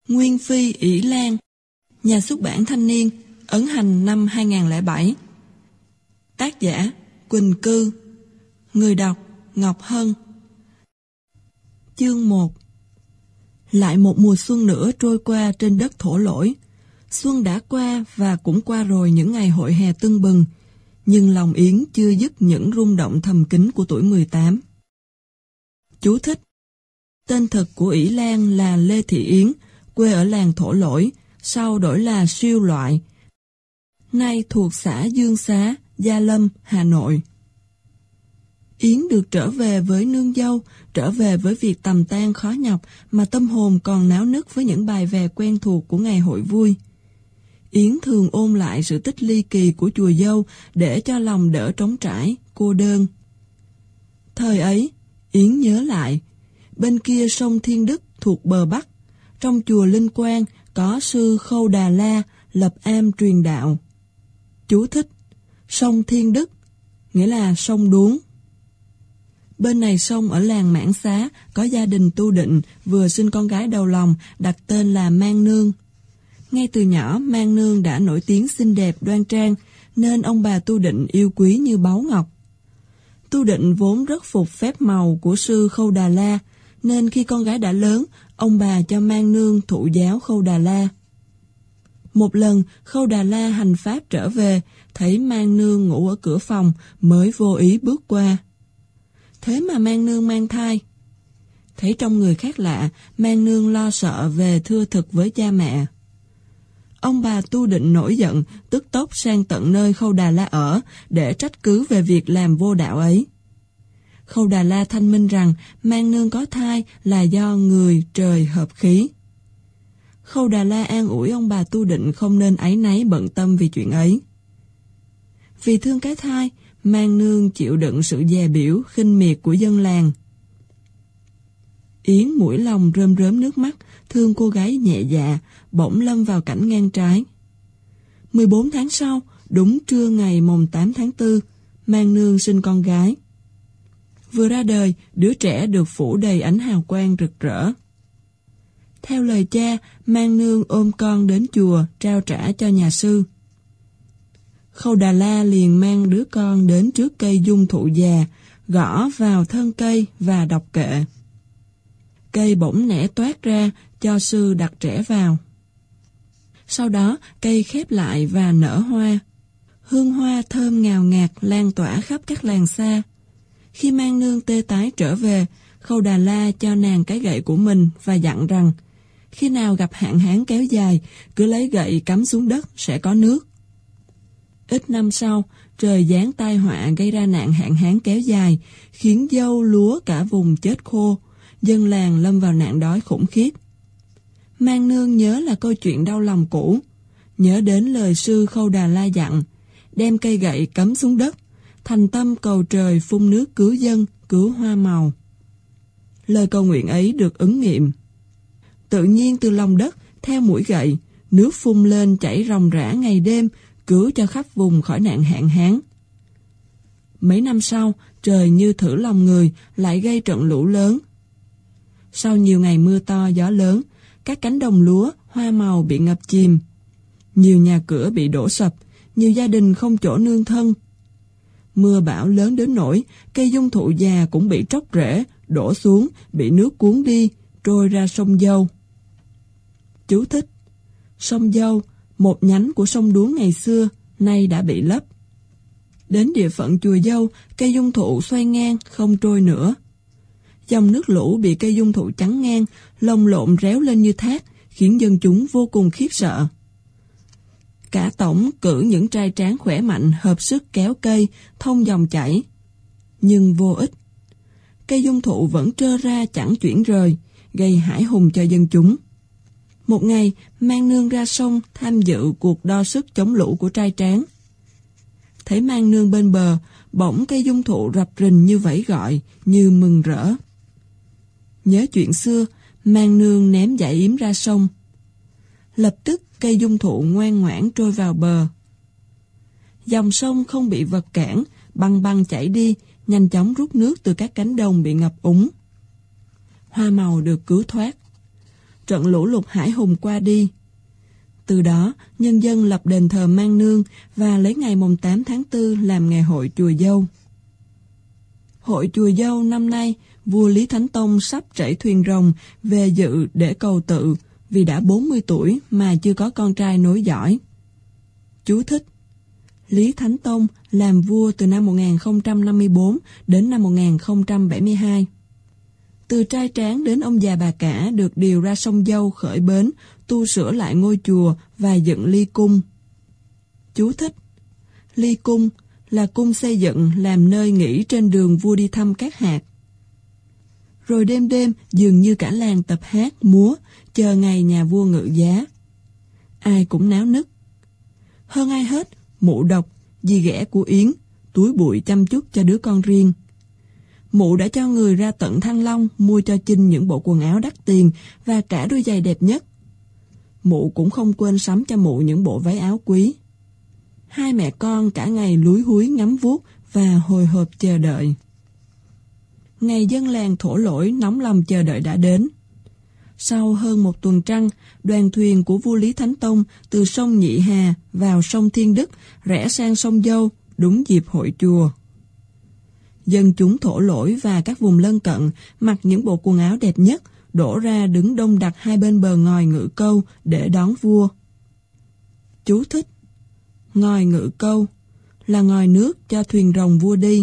Nguyên Phi ỷ Lan. Nhà xuất bản Thanh niên, ấn hành năm 2007. Tác giả Quỳnh Cư. Người đọc Ngọc Hân. Chương 1. Lại một mùa xuân nữa trôi qua trên đất thổ lỗi. Xuân đã qua và cũng qua rồi những ngày hội hè tưng bừng, nhưng lòng Yến chưa dứt những rung động thầm kín của tuổi 18. Chú thích: tên thật của ỷ Lan là Lê Thị Yến, quê ở làng Thổ Lỗi, sau đổi là Siêu Loại, nay thuộc xã Dương Xá, Gia Lâm, Hà Nội. Yến được trở về với nương dâu, trở về với việc tầm tang khó nhọc mà tâm hồn còn náo nức với những bài vè quen thuộc của ngày hội vui. Yến thường ôn lại sự tích ly kỳ của chùa dâu để cho lòng đỡ trống trải, cô đơn. Thời ấy, Yến nhớ lại, bên kia sông Thiên Đức thuộc bờ Bắc, trong chùa Linh Quang có sư Khâu Đà La lập am truyền đạo. Chú thích: sông Thiên Đức nghĩa là sông Đuống. Bên này sông ở làng Mãn Xá có gia đình tu định vừa sinh con gái đầu lòng đặt tên là Mang Nương. Ngay từ nhỏ Mang Nương đã nổi tiếng xinh đẹp đoan trang nên ông bà tu định yêu quý như báu ngọc. Tu định vốn rất phục phép màu của sư Khâu Đà La nên khi con gái đã lớn, ông bà cho Mang Nương thụ giáo Khâu Đà La. Một lần Khâu Đà La hành pháp trở về, thấy Mang Nương ngủ ở cửa phòng mới vô ý bước qua. Thế mà Mang Nương mang thai. Thấy trong người khác lạ, Mang Nương lo sợ về thưa thực với cha mẹ. Ông bà tu định nổi giận, tức tốc sang tận nơi Khâu Đà La ở để trách cứ về việc làm vô đạo ấy. Khâu Đà La thanh minh rằng Mang Nương có thai là do người trời hợp khí. Khâu Đà La an ủi ông bà tu định không nên áy náy bận tâm vì chuyện ấy. Vì thương cái thai, Mang Nương chịu đựng sự dè bỉu, khinh miệt của dân làng. Yến mũi lòng rơm rớm nước mắt, thương cô gái nhẹ dạ, bỗng lâm vào cảnh ngang trái. 14 tháng sau, đúng trưa ngày mồng 8 tháng 4, Mang Nương sinh con gái. Vừa ra đời, đứa trẻ được phủ đầy ánh hào quang rực rỡ. Theo lời cha, Mang Nương ôm con đến chùa, trao trả cho nhà sư. Khâu Đà La liền mang đứa con đến trước cây dung thụ già, gõ vào thân cây và đọc kệ. Cây bỗng nẻ toát ra, cho sư đặt trẻ vào. Sau đó, cây khép lại và nở hoa. Hương hoa thơm ngào ngạt lan tỏa khắp các làng xa. Khi Mang Nương tê tái trở về, Khâu Đà La cho nàng cái gậy của mình và dặn rằng khi nào gặp hạn hán kéo dài, cứ lấy gậy cắm xuống đất sẽ có nước. Ít năm sau, trời giáng tai họa gây ra nạn hạn hán kéo dài, khiến dâu lúa cả vùng chết khô, dân làng lâm vào nạn đói khủng khiếp. Mang Nương nhớ là câu chuyện đau lòng cũ, nhớ đến lời sư Khâu Đà La dặn, đem cây gậy cắm xuống đất, thành tâm cầu trời phun nước cứu dân, cứu hoa màu. Lời cầu nguyện ấy được ứng nghiệm. Tự nhiên từ lòng đất, theo mũi gậy, nước phun lên chảy ròng rã ngày đêm, cứu cho khắp vùng khỏi nạn hạn hán. Mấy năm sau, trời như thử lòng người, lại gây trận lũ lớn. Sau nhiều ngày mưa to gió lớn, các cánh đồng lúa, hoa màu bị ngập chìm. Nhiều nhà cửa bị đổ sập, nhiều gia đình không chỗ nương thân. Mưa bão lớn đến nỗi, cây dung thụ già cũng bị tróc rễ, đổ xuống, bị nước cuốn đi, trôi ra sông Dâu. Chú thích: sông Dâu, một nhánh của sông Đuống ngày xưa, nay đã bị lấp. Đến địa phận chùa Dâu, cây dung thụ xoay ngang, không trôi nữa. Dòng nước lũ bị cây dung thụ chắn ngang, lồng lộn réo lên như thác, khiến dân chúng vô cùng khiếp sợ. Cả tổng cử những trai tráng khỏe mạnh hợp sức kéo cây, thông dòng chảy. Nhưng vô ích. Cây dung thụ vẫn trơ ra chẳng chuyển rời, gây hãi hùng cho dân chúng. Một ngày, Mang Nương ra sông tham dự cuộc đo sức chống lũ của trai tráng. Thấy Mang Nương bên bờ, bỗng cây dung thụ rập rình như vẫy gọi, như mừng rỡ. Nhớ chuyện xưa, Mang Nương ném dải yếm ra sông. Lập tức cây dung thụ ngoan ngoãn trôi vào bờ. Dòng sông không bị vật cản, băng băng chảy đi, nhanh chóng rút nước từ các cánh đồng bị ngập úng. Hoa màu được cứu thoát. trận lũ lụt hải hùng qua đi. Từ đó, nhân dân lập đền thờ Mang Nương và lấy ngày mùng 8 tháng 4 làm ngày hội Chùa Dâu. Hội Chùa Dâu năm nay, vua Lý Thánh Tông sắp trẩy thuyền rồng về dự để cầu tự vì đã 40 tuổi mà chưa có con trai nối dõi. Chú thích: Lý Thánh Tông làm vua từ năm 1054 đến năm 1072. Từ trai tráng đến ông già bà cả được điều ra sông Dâu khởi bến, tu sửa lại ngôi chùa và dựng ly cung. Chú thích: Ly cung là cung xây dựng làm nơi nghỉ trên đường vua đi thăm các hạt. Rồi đêm đêm dường như cả làng tập hát, múa, chờ ngày nhà vua ngự giá. Ai cũng náo nức. Hơn ai hết, Mụ độc, dì ghẻ của Yến, túi bụi chăm chút cho đứa con riêng. Mụ đã cho người ra tận Thăng Long mua cho Chinh những bộ quần áo đắt tiền và cả đôi giày đẹp nhất. Mụ cũng không quên sắm cho Mụ những bộ váy áo quý. Hai mẹ con cả ngày lúi húi ngắm vuốt và hồi hộp chờ đợi. Ngày dân làng thổ lỗi nóng lòng chờ đợi đã đến. Sau hơn một tuần trăng, đoàn thuyền của vua Lý Thánh Tông từ sông Nhị Hà vào sông Thiên Đức rẽ sang sông Dâu, đúng dịp hội chùa. Dân chúng thổ lỗi và các vùng lân cận mặc những bộ quần áo đẹp nhất, đổ ra đứng đông đặc hai bên bờ ngòi Ngự Câu để đón vua. Chú thích: Ngòi Ngự Câu là ngòi nước cho thuyền rồng vua đi.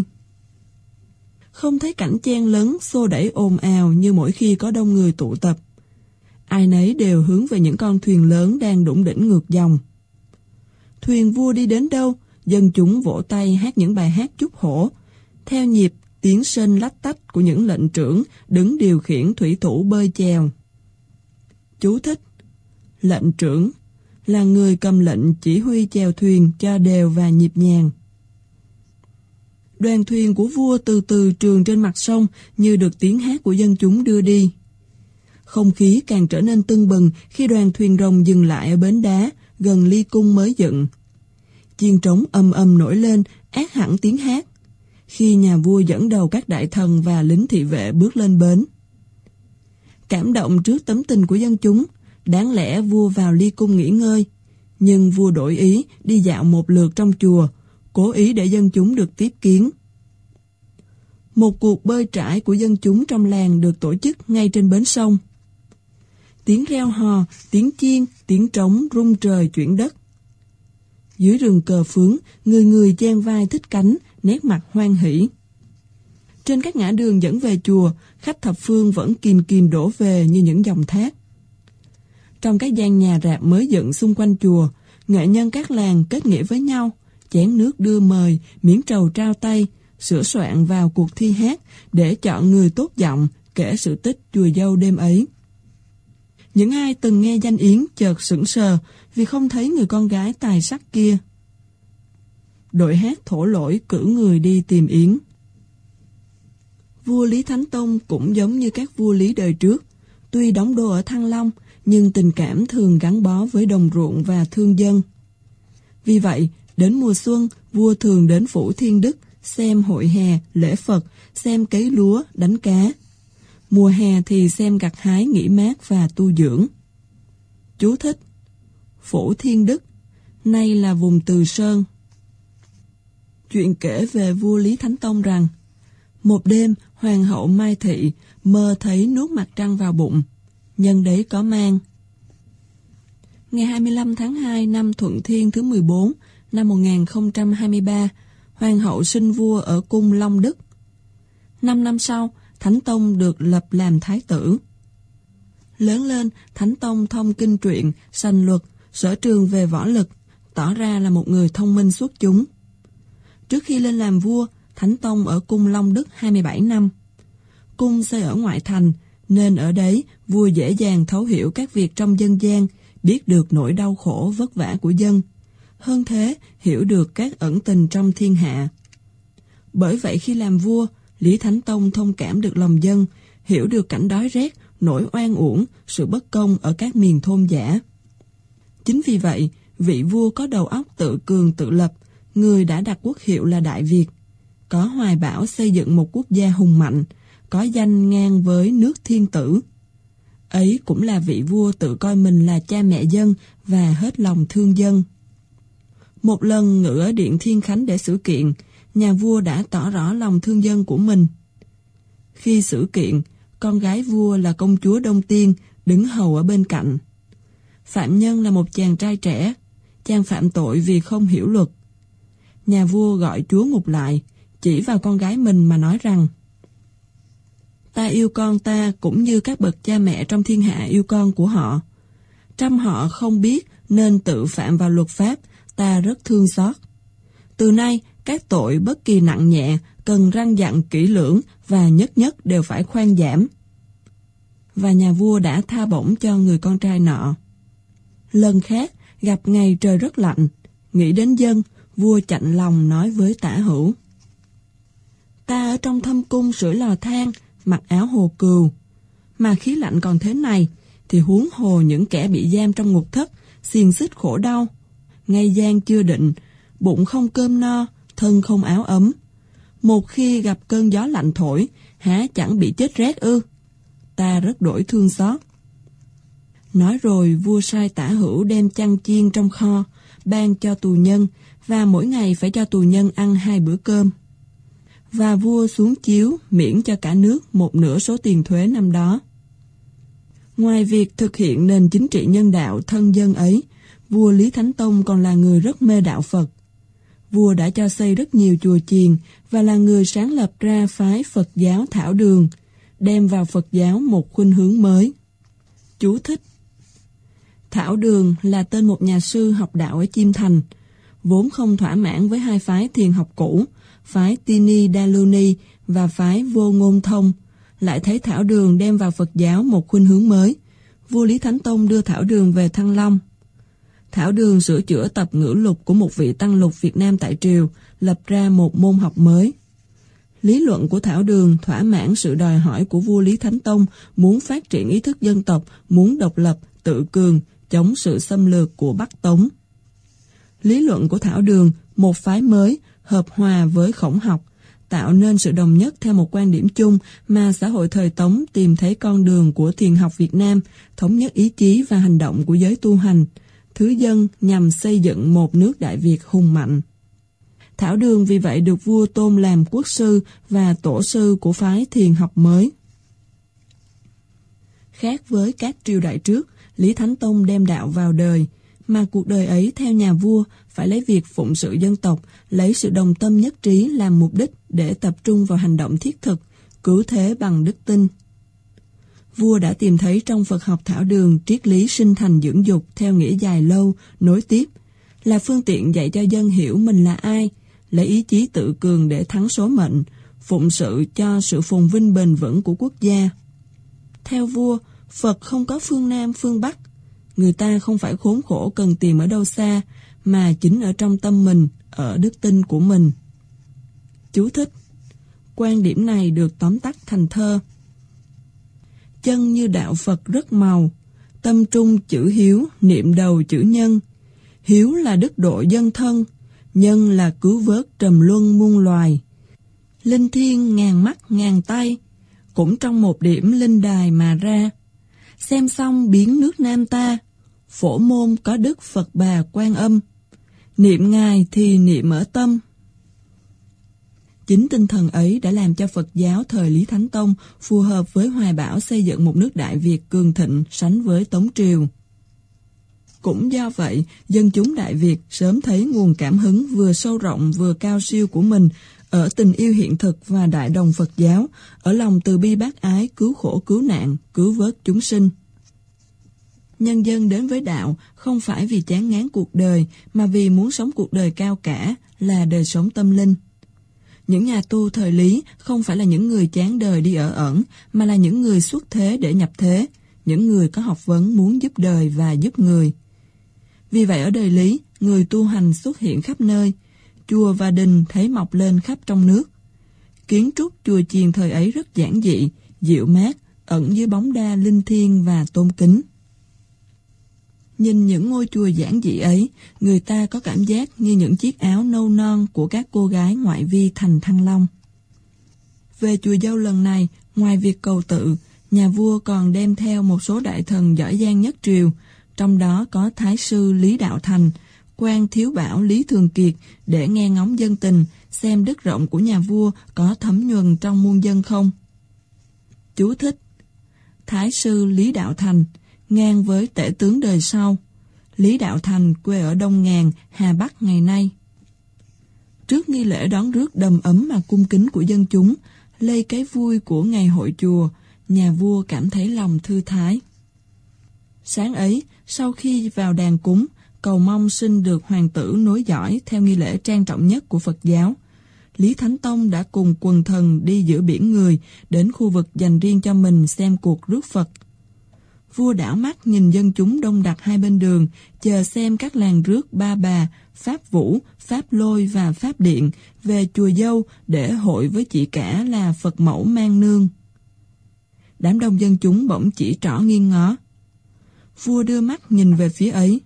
Không thấy cảnh chen lấn, xô đẩy ồn ào như mỗi khi có đông người tụ tập. Ai nấy đều hướng về những con thuyền lớn đang đủng đỉnh ngược dòng. Thuyền vua đi đến đâu, dân chúng vỗ tay hát những bài hát chúc hổ, theo nhịp tiếng sên lách tách của những lệnh trưởng đứng điều khiển thủy thủ bơi chèo. Chú thích: Lệnh trưởng là người cầm lệnh chỉ huy chèo thuyền cho đều và nhịp nhàng. Đoàn thuyền của vua từ từ trườn trên mặt sông như được tiếng hát của dân chúng đưa đi. Không khí càng trở nên tưng bừng khi đoàn thuyền rồng dừng lại ở bến đá gần ly cung mới dựng. Chiêng trống ầm ầm nổi lên, át hẳn tiếng hát, khi nhà vua dẫn đầu các đại thần và lính thị vệ bước lên bến. Cảm động trước tấm tình của dân chúng, đáng lẽ vua vào ly cung nghỉ ngơi, nhưng vua đổi ý đi dạo một lượt trong chùa, cố ý để dân chúng được tiếp kiến. Một cuộc bơi trải của dân chúng trong làng được tổ chức ngay trên bến sông. Tiếng reo hò, tiếng chiêng, tiếng trống rung trời chuyển đất. Dưới rừng cờ phướng, người người chen vai thích cánh, nét mặt hoan hỉ. Trên các ngã đường dẫn về chùa, khách thập phương vẫn kìm kìm đổ về như những dòng thác. Trong các gian nhà rạp mới dựng xung quanh chùa, nghệ nhân các làng kết nghĩa với nhau, chén nước đưa mời, miếng trầu trao tay, sửa soạn vào cuộc thi hát để chọn người tốt giọng kể sự tích chùa Dâu đêm ấy. Những ai từng nghe danh Yến chợt sững sờ vì không thấy người con gái tài sắc kia. Đội hát thổ lỗi cử người đi tìm Yến. Vua Lý Thánh Tông cũng giống như các vua Lý đời trước, tuy đóng đô ở Thăng Long, nhưng tình cảm thường gắn bó với đồng ruộng và thương dân. Vì vậy, đến mùa xuân, vua thường đến phủ Thiên Đức, xem hội hè, lễ Phật, xem cấy lúa, đánh cá. Mùa hè thì xem gặt hái, nghỉ mát và tu dưỡng. Chú thích: Phủ Thiên Đức, nay là vùng Từ Sơn. Chuyện kể về vua Lý Thánh Tông rằng, một đêm, hoàng hậu Mai Thị mơ thấy nuốt mặt trăng vào bụng, nhân đấy có mang. Ngày 25 tháng 2 năm Thuận Thiên thứ 14, năm 1023, hoàng hậu sinh vua ở cung Long Đức. 5 năm sau, Thánh Tông được lập làm thái tử. Lớn lên, Thánh Tông thông kinh truyện, sành luật, sở trường về võ lực, tỏ ra là một người thông minh xuất chúng. Trước khi lên làm vua, Thánh Tông ở cung Long Đức 27 năm. Cung xây ở ngoại thành, nên ở đấy vua dễ dàng thấu hiểu các việc trong dân gian, biết được nỗi đau khổ vất vả của dân. Hơn thế, hiểu được các ẩn tình trong thiên hạ. Bởi vậy khi làm vua, Lý Thánh Tông thông cảm được lòng dân, hiểu được cảnh đói rét, nỗi oan uổng, sự bất công ở các miền thôn dã. Chính vì vậy, vị vua có đầu óc tự cường tự lập, người đã đặt quốc hiệu là Đại Việt, có hoài bão xây dựng một quốc gia hùng mạnh, có danh ngang với nước Thiên Tử. Ấy cũng là vị vua tự coi mình là cha mẹ dân và hết lòng thương dân. Một lần ngự ở điện Thiên Khánh để xử kiện, nhà vua đã tỏ rõ lòng thương dân của mình. Khi xử kiện, con gái vua là công chúa Đông Tiên đứng hầu ở bên cạnh. Phạm nhân là một chàng trai trẻ, chàng phạm tội vì không hiểu luật. Nhà vua gọi chúa ngục lại, chỉ vào con gái mình mà nói rằng: ta yêu con ta cũng như các bậc cha mẹ trong thiên hạ yêu con của họ. Trăm họ không biết nên tự phạm vào luật pháp, ta rất thương xót. Từ nay, các tội bất kỳ nặng nhẹ cần răn dặn kỹ lưỡng và nhất nhất đều phải khoan giảm. Và nhà vua đã tha bổng cho người con trai nọ. Lần khác, gặp ngày trời rất lạnh, nghĩ đến dân, vua chạnh lòng nói với Tả Hữu: ta ở trong thâm cung sưởi lò than, mặc áo hồ cừu, mà khí lạnh còn thế này, thì huống hồ những kẻ bị giam trong ngục thất, xiềng xích khổ đau, ngay gian chưa định, bụng không cơm no, thân không áo ấm. Một khi gặp cơn gió lạnh thổi, há chẳng bị chết rét ư? Ta rất đổi thương xót. Nói rồi vua sai Tả Hữu đem chăn chiên trong kho, ban cho tù nhân, và mỗi ngày phải cho tù nhân ăn 2 bữa cơm. Và vua xuống chiếu miễn cho cả nước 1/2 số tiền thuế năm đó. Ngoài việc thực hiện nền chính trị nhân đạo thân dân ấy, vua Lý Thánh Tông còn là người rất mê đạo Phật. Vua đã cho xây rất nhiều chùa chiền và là người sáng lập ra phái Phật giáo Thảo Đường, đem vào Phật giáo một khuynh hướng mới. Chú thích: Thảo Đường là tên một nhà sư học đạo ở Chiêm Thành, vốn không thỏa mãn với 2 phái thiền học cũ, phái Tini Daluni và phái Vô Ngôn Thông, lại thấy Thảo Đường đem vào Phật giáo một khuynh hướng mới. Vua Lý Thánh Tông đưa Thảo Đường về Thăng Long. Thảo Đường sửa chữa tập ngữ lục của một vị tăng lục Việt Nam tại triều, lập ra một môn học mới. Lý luận của Thảo Đường thỏa mãn sự đòi hỏi của vua Lý Thánh Tông muốn phát triển ý thức dân tộc, muốn độc lập, tự cường, chống sự xâm lược của Bắc Tống. Lý luận của Thảo Đường, một phái mới, hợp hòa với khổng học, tạo nên sự đồng nhất theo một quan điểm chung mà xã hội thời Tống tìm thấy con đường của thiền học Việt Nam, thống nhất ý chí và hành động của giới tu hành, thứ dân nhằm xây dựng một nước Đại Việt hùng mạnh. Thảo Đường vì vậy được vua tôn làm quốc sư và tổ sư của phái thiền học mới. Khác với các triều đại trước, Lý Thánh Tông đem đạo vào đời, mà cuộc đời ấy theo nhà vua phải lấy việc phụng sự dân tộc, lấy sự đồng tâm nhất trí làm mục đích để tập trung vào hành động thiết thực, cứu thế bằng đức tin. Vua đã tìm thấy trong Phật học Thảo Đường triết lý sinh thành dưỡng dục theo nghĩa dài lâu, nối tiếp, là phương tiện dạy cho dân hiểu mình là ai, lấy ý chí tự cường để thắng số mệnh, phụng sự cho sự phồn vinh bền vững của quốc gia. Theo vua, Phật không có phương Nam phương Bắc, người ta không phải khốn khổ cần tìm ở đâu xa, mà chính ở trong tâm mình, ở đức tin của mình. Chú thích: quan điểm này được tóm tắt thành thơ: chân như đạo Phật rất màu, tâm trung chữ hiếu, niệm đầu chữ nhân. Hiếu là đức độ dân thân, nhân là cứu vớt trầm luân muôn loài. Linh thiêng ngàn mắt ngàn tay, cũng trong một điểm linh đài mà ra. Xem xong biến nước Nam ta, phổ môn có đức Phật Bà Quan Âm. Niệm Ngài thì niệm ở tâm. Chính tinh thần ấy đã làm cho Phật giáo thời Lý Thánh Tông phù hợp với hoài bão xây dựng một nước Đại Việt cường thịnh sánh với Tống Triều. Cũng do vậy, dân chúng Đại Việt sớm thấy nguồn cảm hứng vừa sâu rộng vừa cao siêu của mình ở tình yêu hiện thực và đại đồng Phật giáo, ở lòng từ bi bác ái cứu khổ cứu nạn, cứu vớt chúng sinh. Nhân dân đến với đạo không phải vì chán ngán cuộc đời, mà vì muốn sống cuộc đời cao cả, là đời sống tâm linh. Những nhà tu thời Lý không phải là những người chán đời đi ở ẩn, mà là những người xuất thế để nhập thế, những người có học vấn muốn giúp đời và giúp người. Vì vậy ở đời Lý, người tu hành xuất hiện khắp nơi, chùa và đình thấy mọc lên khắp trong nước. Kiến trúc chùa chiền thời ấy rất giản dị, dịu mát, ẩn dưới bóng đa linh thiêng và tôn kính. Nhìn những ngôi chùa giản dị ấy, người ta có cảm giác như những chiếc áo nâu non của các cô gái ngoại vi thành Thăng Long. Về chùa Dâu lần này, ngoài việc cầu tự, Nhà vua còn đem theo một số đại thần giỏi giang nhất triều, trong đó có Thái sư Lý Đạo Thành, quan thiếu bảo Lý Thường Kiệt, để nghe ngóng dân tình, xem đức rộng của nhà vua có thấm nhuần trong muôn dân không. Chú thích: Thái sư Lý Đạo Thành, ngang với tể tướng đời sau. Lý Đạo Thành quê ở Đông Ngàn, Hà Bắc ngày nay. Trước nghi lễ đón rước đầm ấm mà cung kính của dân chúng, lây cái vui của ngày hội chùa, nhà vua cảm thấy lòng thư thái. Sáng ấy, sau khi vào đàn cúng, cầu mong xin được hoàng tử nối dõi theo nghi lễ trang trọng nhất của Phật giáo, Lý Thánh Tông đã cùng quần thần đi giữa biển người đến khu vực dành riêng cho mình xem cuộc rước Phật. Vua đảo mắt nhìn dân chúng đông đặc hai bên đường, chờ xem các làng rước Ba Bà, Pháp Vũ, Pháp Lôi và Pháp Điện về chùa Dâu để hội với chị cả là Phật mẫu Mang Nương. Đám đông dân chúng bỗng chỉ trỏ nghiêng ngó. Vua đưa mắt nhìn về phía ấy.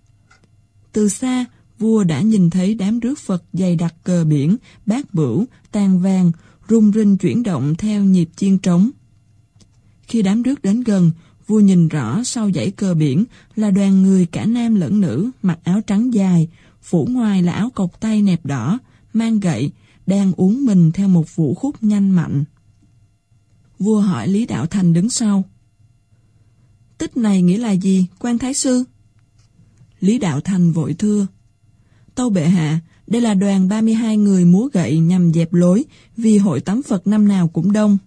Từ xa, vua đã nhìn thấy đám rước Phật dày đặc cờ biển, bát bửu, tàn vàng, rung rinh chuyển động theo nhịp chiên trống. Khi đám rước đến gần, vua nhìn rõ sau dãy cờ biển là đoàn người cả nam lẫn nữ, mặc áo trắng dài, phủ ngoài là áo cộc tay nẹp đỏ, mang gậy, đang uốn mình theo một vũ khúc nhanh mạnh. Vua hỏi Lý Đạo Thành đứng sau. Tích này nghĩa là gì, quan thái sư? Lý Đạo Thành vội thưa. Tâu bệ hạ, đây là đoàn 32 người múa gậy nhằm dẹp lối, vì hội tắm Phật năm nào cũng đông.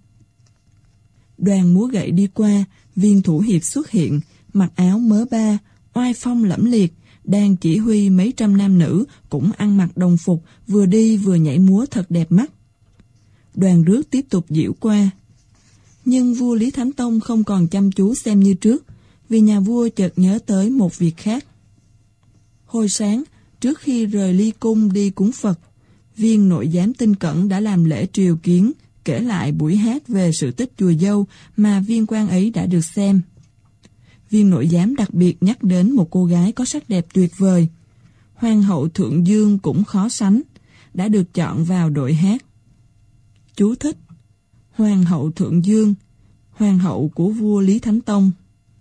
Đoàn múa gậy đi qua, viên thủ hiệp xuất hiện, mặc áo mớ ba, oai phong lẫm liệt, đang chỉ huy mấy trăm nam nữ cũng ăn mặc đồng phục, vừa đi vừa nhảy múa thật đẹp mắt. Đoàn rước tiếp tục diễu qua. Nhưng vua Lý Thánh Tông không còn chăm chú xem như trước, vì nhà vua chợt nhớ tới một việc khác. Hồi sáng, trước khi rời ly cung đi cúng Phật, viên nội giám Tinh Cẩn đã làm lễ triều kiến, kể lại buổi hát về sự tích chùa Dâu mà viên quan ấy đã được xem. Viên nội giám đặc biệt nhắc đến một cô gái có sắc đẹp tuyệt vời. Hoàng hậu Thượng Dương cũng khó sánh, đã được chọn vào đội hát. Chú thích: Hoàng hậu Thượng Dương, hoàng hậu của vua Lý Thánh Tông.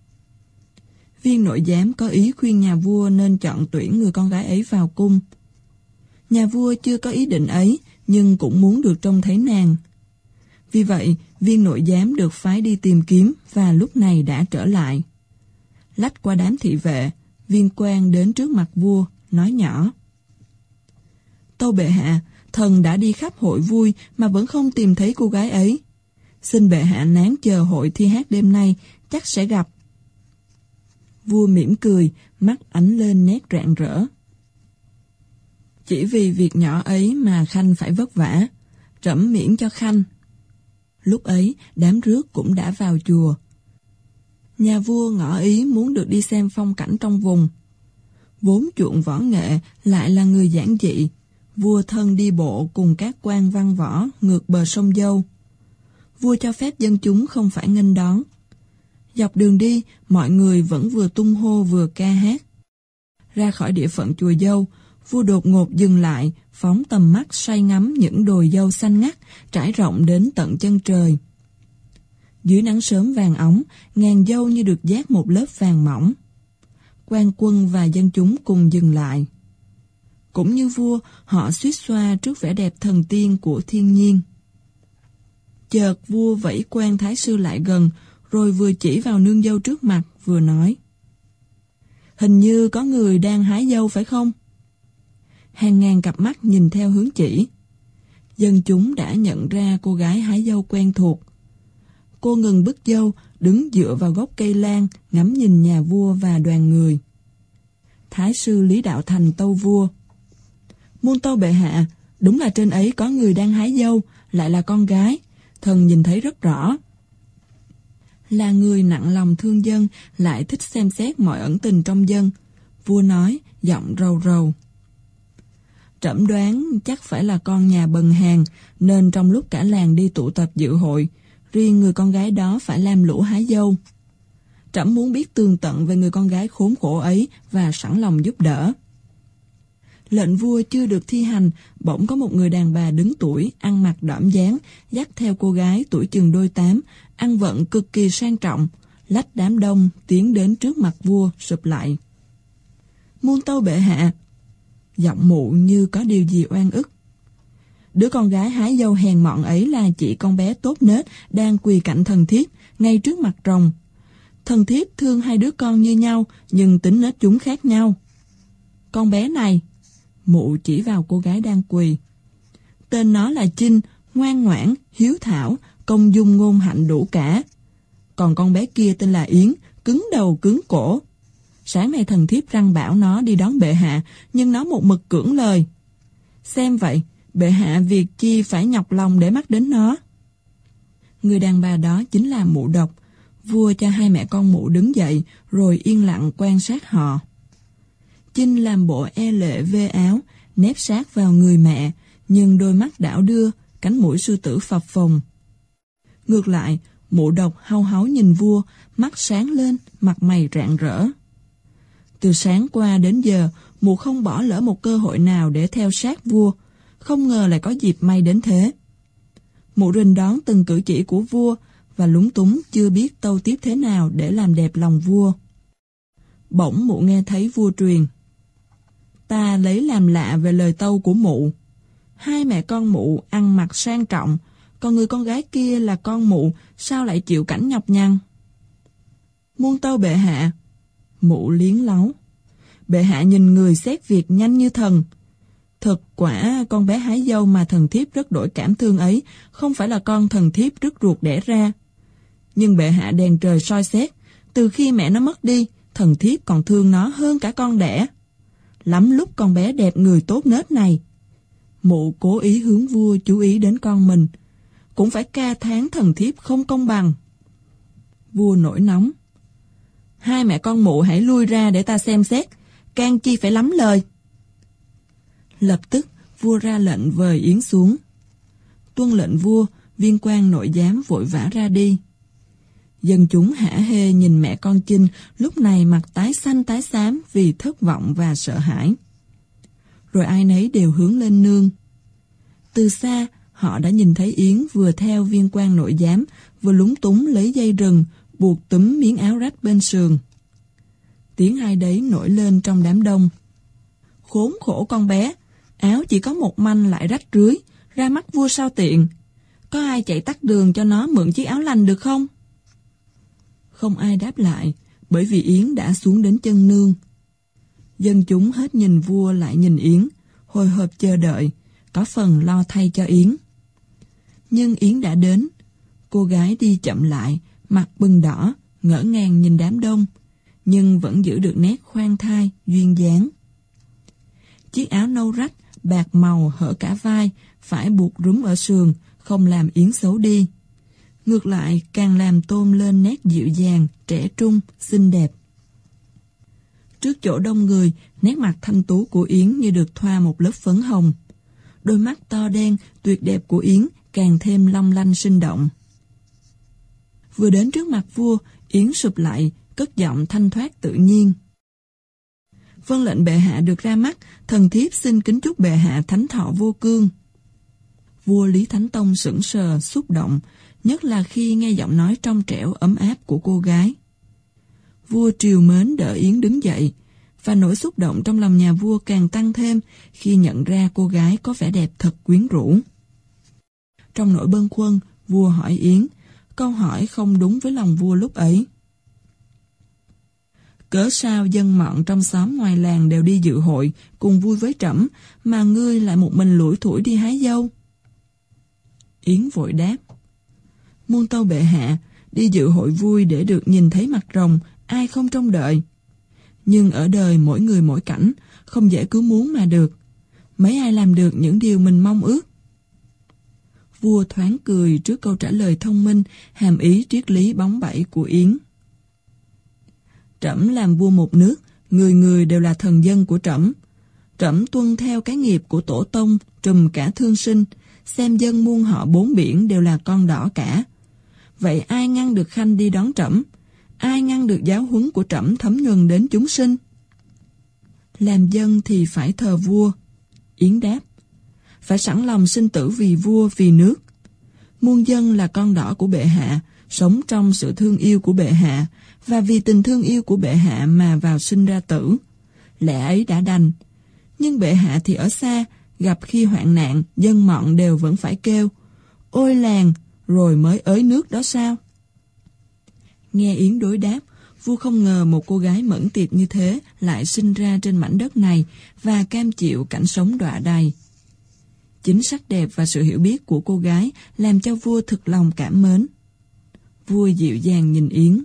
Viên nội giám có ý khuyên nhà vua nên chọn tuyển người con gái ấy vào cung. Nhà vua chưa có ý định ấy, nhưng cũng muốn được trông thấy nàng. Vì vậy, viên nội giám được phái đi tìm kiếm và lúc này đã trở lại. Lách qua đám thị vệ, viên quan đến trước mặt vua, nói nhỏ. Tâu bệ hạ, thần đã đi khắp hội vui mà vẫn không tìm thấy cô gái ấy. Xin bệ hạ nán chờ hội thi hát đêm nay, chắc sẽ gặp. Vua mỉm cười, mắt ánh lên nét rạng rỡ. Chỉ vì việc nhỏ ấy mà Khanh phải vất vả, trẫm miễn cho Khanh. Lúc ấy, đám rước cũng đã vào chùa. Nhà vua ngỏ ý muốn được đi xem phong cảnh trong vùng. Vốn chuộng võ nghệ, lại là người giản dị, vua thân đi bộ cùng các quan văn võ ngược bờ sông Dâu. Vua cho phép dân chúng không phải nghênh đón. Dọc đường đi, mọi người vẫn vừa tung hô vừa ca hát. Ra khỏi địa phận chùa Dâu, vua đột ngột dừng lại, phóng tầm mắt say ngắm những đồi dâu xanh ngắt, trải rộng đến tận chân trời. Dưới nắng sớm vàng óng, ngàn dâu như được dát một lớp vàng mỏng. Quan quân và dân chúng cùng dừng lại. Cũng như vua, họ suýt xoa trước vẻ đẹp thần tiên của thiên nhiên. Chợt vua vẫy quan thái sư lại gần, rồi vừa chỉ vào nương dâu trước mặt, vừa nói. Hình như có người đang hái dâu phải không? Hàng ngàn cặp mắt nhìn theo hướng chỉ. Dân chúng đã nhận ra cô gái hái dâu quen thuộc. Cô ngừng bứt dâu, đứng dựa vào gốc cây lan, ngắm nhìn nhà vua và đoàn người. Thái sư Lý Đạo Thành tâu vua. Muôn tâu bệ hạ, đúng là trên ấy có người đang hái dâu, lại là con gái, thần nhìn thấy rất rõ. Là người nặng lòng thương dân, lại thích xem xét mọi ẩn tình trong dân. Vua nói, giọng rầu rầu. Trẫm đoán chắc phải là con nhà bần hàn, nên trong lúc cả làng đi tụ tập dự hội, riêng người con gái đó phải làm lũ hái dâu. Trẫm muốn biết tường tận về người con gái khốn khổ ấy và sẵn lòng giúp đỡ. Lệnh vua chưa được thi hành, bỗng có một người đàn bà đứng tuổi, ăn mặc đỏm dáng, dắt theo cô gái tuổi chừng đôi tám, ăn vận cực kỳ sang trọng, lách đám đông tiến đến trước mặt vua sụp lại. Muôn tâu bệ hạ. Giọng mụ như có điều gì oan ức. Đứa con gái hái dâu hèn mọn ấy là chị con bé tốt nết đang quỳ cạnh thần thiếp ngay trước mặt rồng. Thần thiếp thương hai đứa con như nhau, nhưng tính nết chúng khác nhau. Con bé này, mụ chỉ vào cô gái đang quỳ. Tên nó là Chinh, ngoan ngoãn, hiếu thảo, công dung ngôn hạnh đủ cả. Còn con bé kia tên là Yến, cứng đầu cứng cổ. Sáng nay thần thiếp răn bảo nó đi đón bệ hạ, nhưng nó một mực cưỡng lời. Xem vậy, bệ hạ việc chi phải nhọc lòng để mắt đến nó. Người đàn bà đó chính là mụ Độc. Vua cho hai mẹ con mụ đứng dậy, rồi yên lặng quan sát họ. Chinh làm bộ e lệ vê áo, nép sát vào người mẹ, nhưng đôi mắt đảo đưa, cánh mũi sư tử phập phồng. Ngược lại, mụ Độc hau háu nhìn vua, mắt sáng lên, mặt mày rạng rỡ. Từ sáng qua đến giờ, mụ không bỏ lỡ một cơ hội nào để theo sát vua, không ngờ lại có dịp may đến thế. Mụ rình đón từng cử chỉ của vua, và lúng túng chưa biết tâu tiếp thế nào để làm đẹp lòng vua. Bỗng mụ nghe thấy vua truyền. Ta lấy làm lạ về lời tâu của mụ. Hai mẹ con mụ ăn mặc sang trọng, còn người con gái kia là con mụ, sao lại chịu cảnh nhọc nhằn? Muôn tâu bệ hạ. Mụ liến láu. Bệ hạ nhìn người xét việc nhanh như thần. Thực quả con bé hái dâu mà thần thiếp rất đổi cảm thương ấy không phải là con thần thiếp rứt ruột đẻ ra. Nhưng bệ hạ đèn trời soi xét, từ khi mẹ nó mất đi, thần thiếp còn thương nó hơn cả con đẻ. Lắm lúc con bé đẹp người tốt nết này. Mụ cố ý hướng vua chú ý đến con mình, cũng phải ca thán thần thiếp không công bằng. Vua nổi nóng. Hai mẹ con mụ hãy lui ra để ta xem xét, can chi phải lắm lời. Lập tức vua ra lệnh vời Yến xuống. Tuân lệnh vua, viên quan nội giám vội vã ra đi. Dân chúng hả hê nhìn mẹ con Chinh lúc này mặt tái xanh tái xám vì thất vọng và sợ hãi. Rồi ai nấy đều hướng lên nương. Từ xa, họ đã nhìn thấy Yến vừa theo viên quan nội giám, vừa lúng túng lấy dây rừng, buộc túm miếng áo rách bên sườn. Tiếng ai đấy nổi lên trong đám đông. Khốn khổ con bé, áo chỉ có một manh lại rách rưới, ra mắt vua sao tiện. Có ai chạy tắt đường cho nó mượn chiếc áo lành được không? Không ai đáp lại, bởi vì Yến đã xuống đến chân nương. Dân chúng hết nhìn vua lại nhìn Yến, hồi hộp chờ đợi, có phần lo thay cho Yến. Nhưng Yến đã đến. Cô gái đi chậm lại, mặt bừng đỏ, ngỡ ngàng nhìn đám đông, nhưng vẫn giữ được nét khoan thai, duyên dáng. Chiếc áo nâu rách, bạc màu hở cả vai, phải buộc rúm ở sườn, không làm Yến xấu đi. Ngược lại, càng làm tôn lên nét dịu dàng, trẻ trung, xinh đẹp. Trước chỗ đông người, nét mặt thanh tú của Yến như được thoa một lớp phấn hồng. Đôi mắt to đen, tuyệt đẹp của Yến càng thêm long lanh sinh động. Vừa đến trước mặt vua, Yến sụp lại, cất giọng thanh thoát tự nhiên. Vâng lệnh bệ hạ được ra mắt, thần thiếp xin kính chúc bệ hạ thánh thọ vô cương. Vua Lý Thánh Tông sững sờ, xúc động, nhất là khi nghe giọng nói trong trẻo ấm áp của cô gái. Vua triều mến đỡ Yến đứng dậy, và nỗi xúc động trong lòng nhà vua càng tăng thêm khi nhận ra cô gái có vẻ đẹp thật quyến rũ. Trong nỗi bâng khuâng, vua hỏi Yến, câu hỏi không đúng với lòng vua lúc ấy. Cớ sao dân mọn trong xóm ngoài làng đều đi dự hội cùng vui với trẫm, mà ngươi lại một mình lủi thủi đi hái dâu? Yến vội đáp, muôn tâu bệ hạ, đi dự hội vui để được nhìn thấy mặt rồng, ai không trông đợi. Nhưng ở đời mỗi người mỗi cảnh, không dễ cứ muốn mà được. Mấy ai làm được những điều mình mong ước? Vua thoáng cười trước câu trả lời thông minh, hàm ý triết lý bóng bẩy của Yến. Trẫm làm vua một nước, người người đều là thần dân của trẫm. Trẫm tuân theo cái nghiệp của tổ tông, trùm cả thương sinh, xem dân muôn họ bốn biển đều là con đỏ cả. Vậy ai ngăn được khanh đi đón trẫm? Ai ngăn được giáo huấn của trẫm thấm nhuần đến chúng sinh? Làm dân thì phải thờ vua. Yến đáp, phải sẵn lòng sinh tử vì vua, vì nước. Muôn dân là con đỏ của bệ hạ, sống trong sự thương yêu của bệ hạ, và vì tình thương yêu của bệ hạ mà vào sinh ra tử. Lẽ ấy đã đành. Nhưng bệ hạ thì ở xa, gặp khi hoạn nạn, dân mọn đều vẫn phải kêu, ôi làng, rồi mới ới nước đó sao? Nghe Yến đối đáp, vua không ngờ một cô gái mẫn tiệp như thế lại sinh ra trên mảnh đất này và cam chịu cảnh sống đọa đầy. Chính sắc đẹp và sự hiểu biết của cô gái làm cho vua thực lòng cảm mến. Vua dịu dàng nhìn Yến.